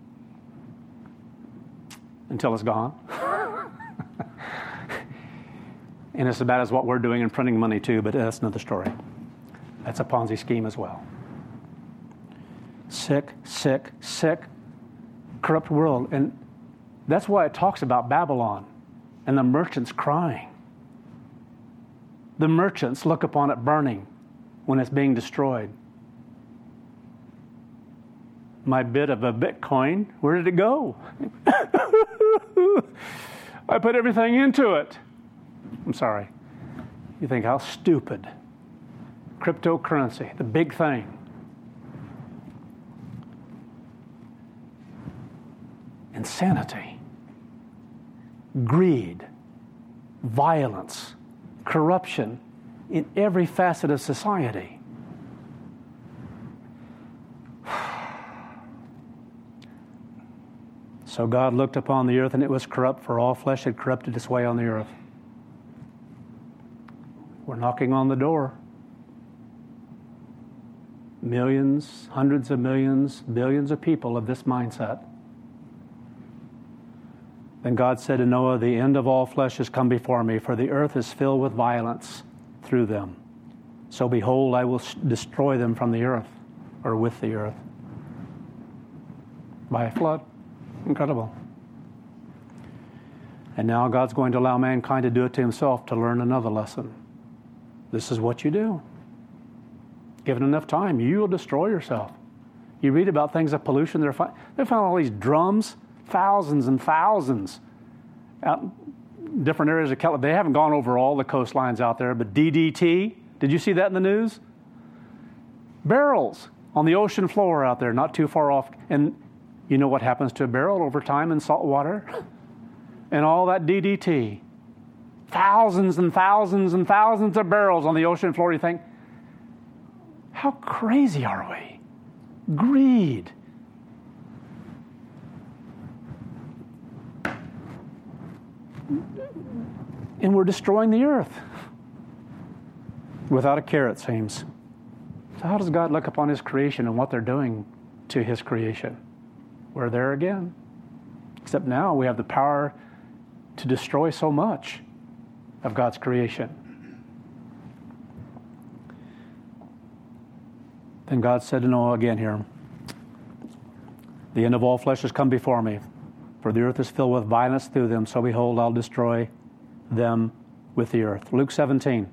Until it's gone. And it's as bad as what we're doing in printing money too, but that's another story. That's a Ponzi scheme as well. Sick, sick, sick, corrupt world. And that's why it talks about Babylon and the merchants crying. The merchants look upon it burning when it's being destroyed. My bit of a Bitcoin, where did it go? I put everything into it. I'm sorry. You think, how stupid. Cryptocurrency, the big thing. Insanity, greed, violence, corruption in every facet of society. So God looked upon the earth, and it was corrupt, for all flesh had corrupted its way on the earth. We're knocking on the door. Millions, hundreds of millions, billions of people of this mindset. Then God said to Noah, the end of all flesh has come before me, for the earth is filled with violence through them. So behold, I will destroy them from the earth, or with the earth, by a flood. Incredible. And now God's going to allow mankind to do it to himself to learn another lesson. This is what you do. Given enough time, you will destroy yourself. You read about things of pollution. They're fi- they found all these drums, thousands and thousands, out in different areas of California. They haven't gone over all the coastlines out there, but D D T, did you see that in the news? Barrels on the ocean floor out there, not too far off. And you know what happens to a barrel over time in salt water? And all that D D T. Thousands and thousands and thousands of barrels on the ocean floor. You think, how crazy are we? Greed. And we're destroying the earth. Without a care, it seems. So how does God look upon His creation and what they're doing to His creation? We're there again. Except now we have the power to destroy so much of God's creation. Then God said to Noah again here, the end of all flesh has come before me, for the earth is filled with violence through them, so behold, I'll destroy them with the earth. Luke seventeen.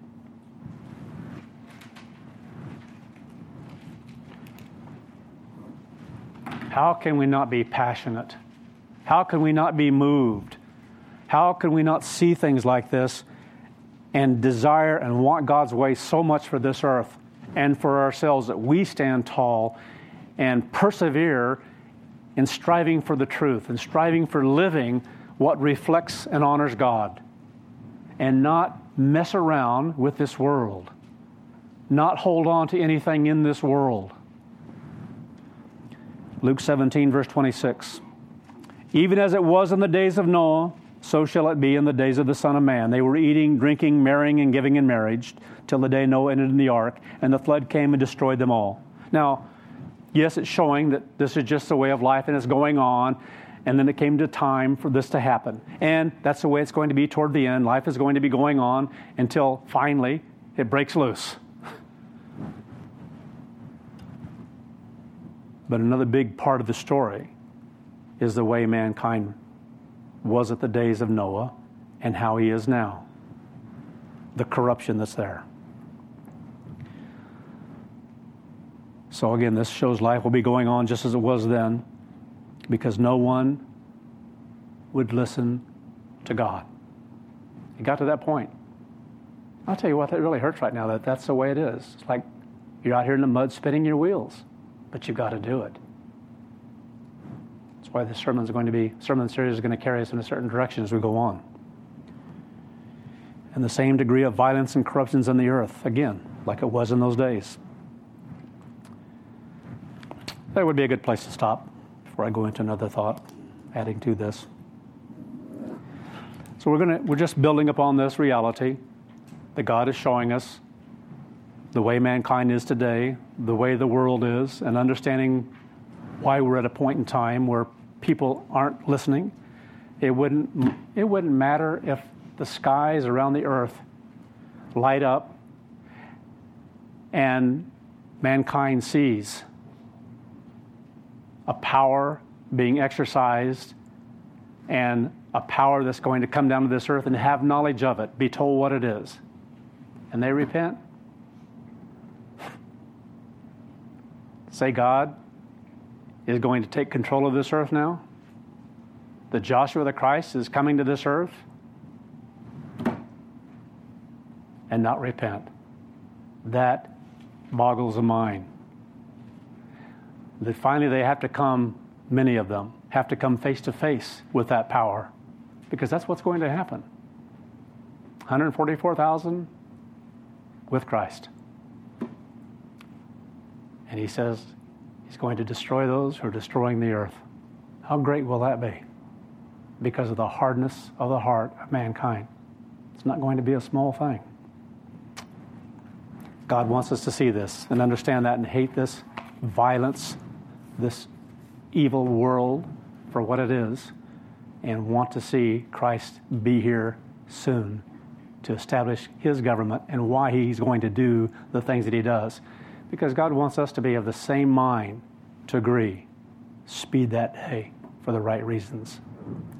How can we not be passionate? How can we not be moved? How can we not see things like this and desire and want God's way so much for this earth and for ourselves that we stand tall and persevere in striving for the truth and striving for living what reflects and honors God, and not mess around with this world, not hold on to anything in this world. Luke seventeen, verse twenty-six. Even as it was in the days of Noah, so shall it be in the days of the Son of Man. They were eating, drinking, marrying, and giving in marriage till the day Noah entered in the ark, and the flood came and destroyed them all. Now, yes, it's showing that this is just the way of life and it's going on, and then it came to time for this to happen. And that's the way it's going to be toward the end. Life is going to be going on until finally it breaks loose. But another big part of the story is the way mankind was at the days of Noah and how he is now. The corruption that's there. So again, this shows life will be going on just as it was then, because no one would listen to God. It got to that point. I'll tell you what, that really hurts right now, that that's the way it is. It's like you're out here in the mud spinning your wheels, but you've got to do it. That's why this sermon is going to be, sermon series is going to carry us in a certain direction as we go on. And the same degree of violence and corruptions in the earth, again, like it was in those days. That would be a good place to stop before I go into another thought, adding to this. So we're going to, we're just building upon this reality that God is showing us the way mankind is today, the way the world is, and understanding why we're at a point in time where people aren't listening. It wouldn't, it wouldn't matter if the skies around the earth light up and mankind sees a power being exercised and a power that's going to come down to this earth and have knowledge of it, be told what it is, and they repent. Say God is going to take control of this earth now. That Joshua the Christ is coming to this earth and not repent. That boggles the mind. That finally they have to come, many of them, have to come face to face with that power, because that's what's going to happen. one hundred forty-four thousand with Christ. And he says he's going to destroy those who are destroying the earth. How great will that be? Because of the hardness of the heart of mankind. It's not going to be a small thing. God wants us to see this and understand that and hate this violence, this evil world for what it is, and want to see Christ be here soon to establish his government and why he's going to do the things that he does. Because God wants us to be of the same mind to agree. Speed that day for the right reasons.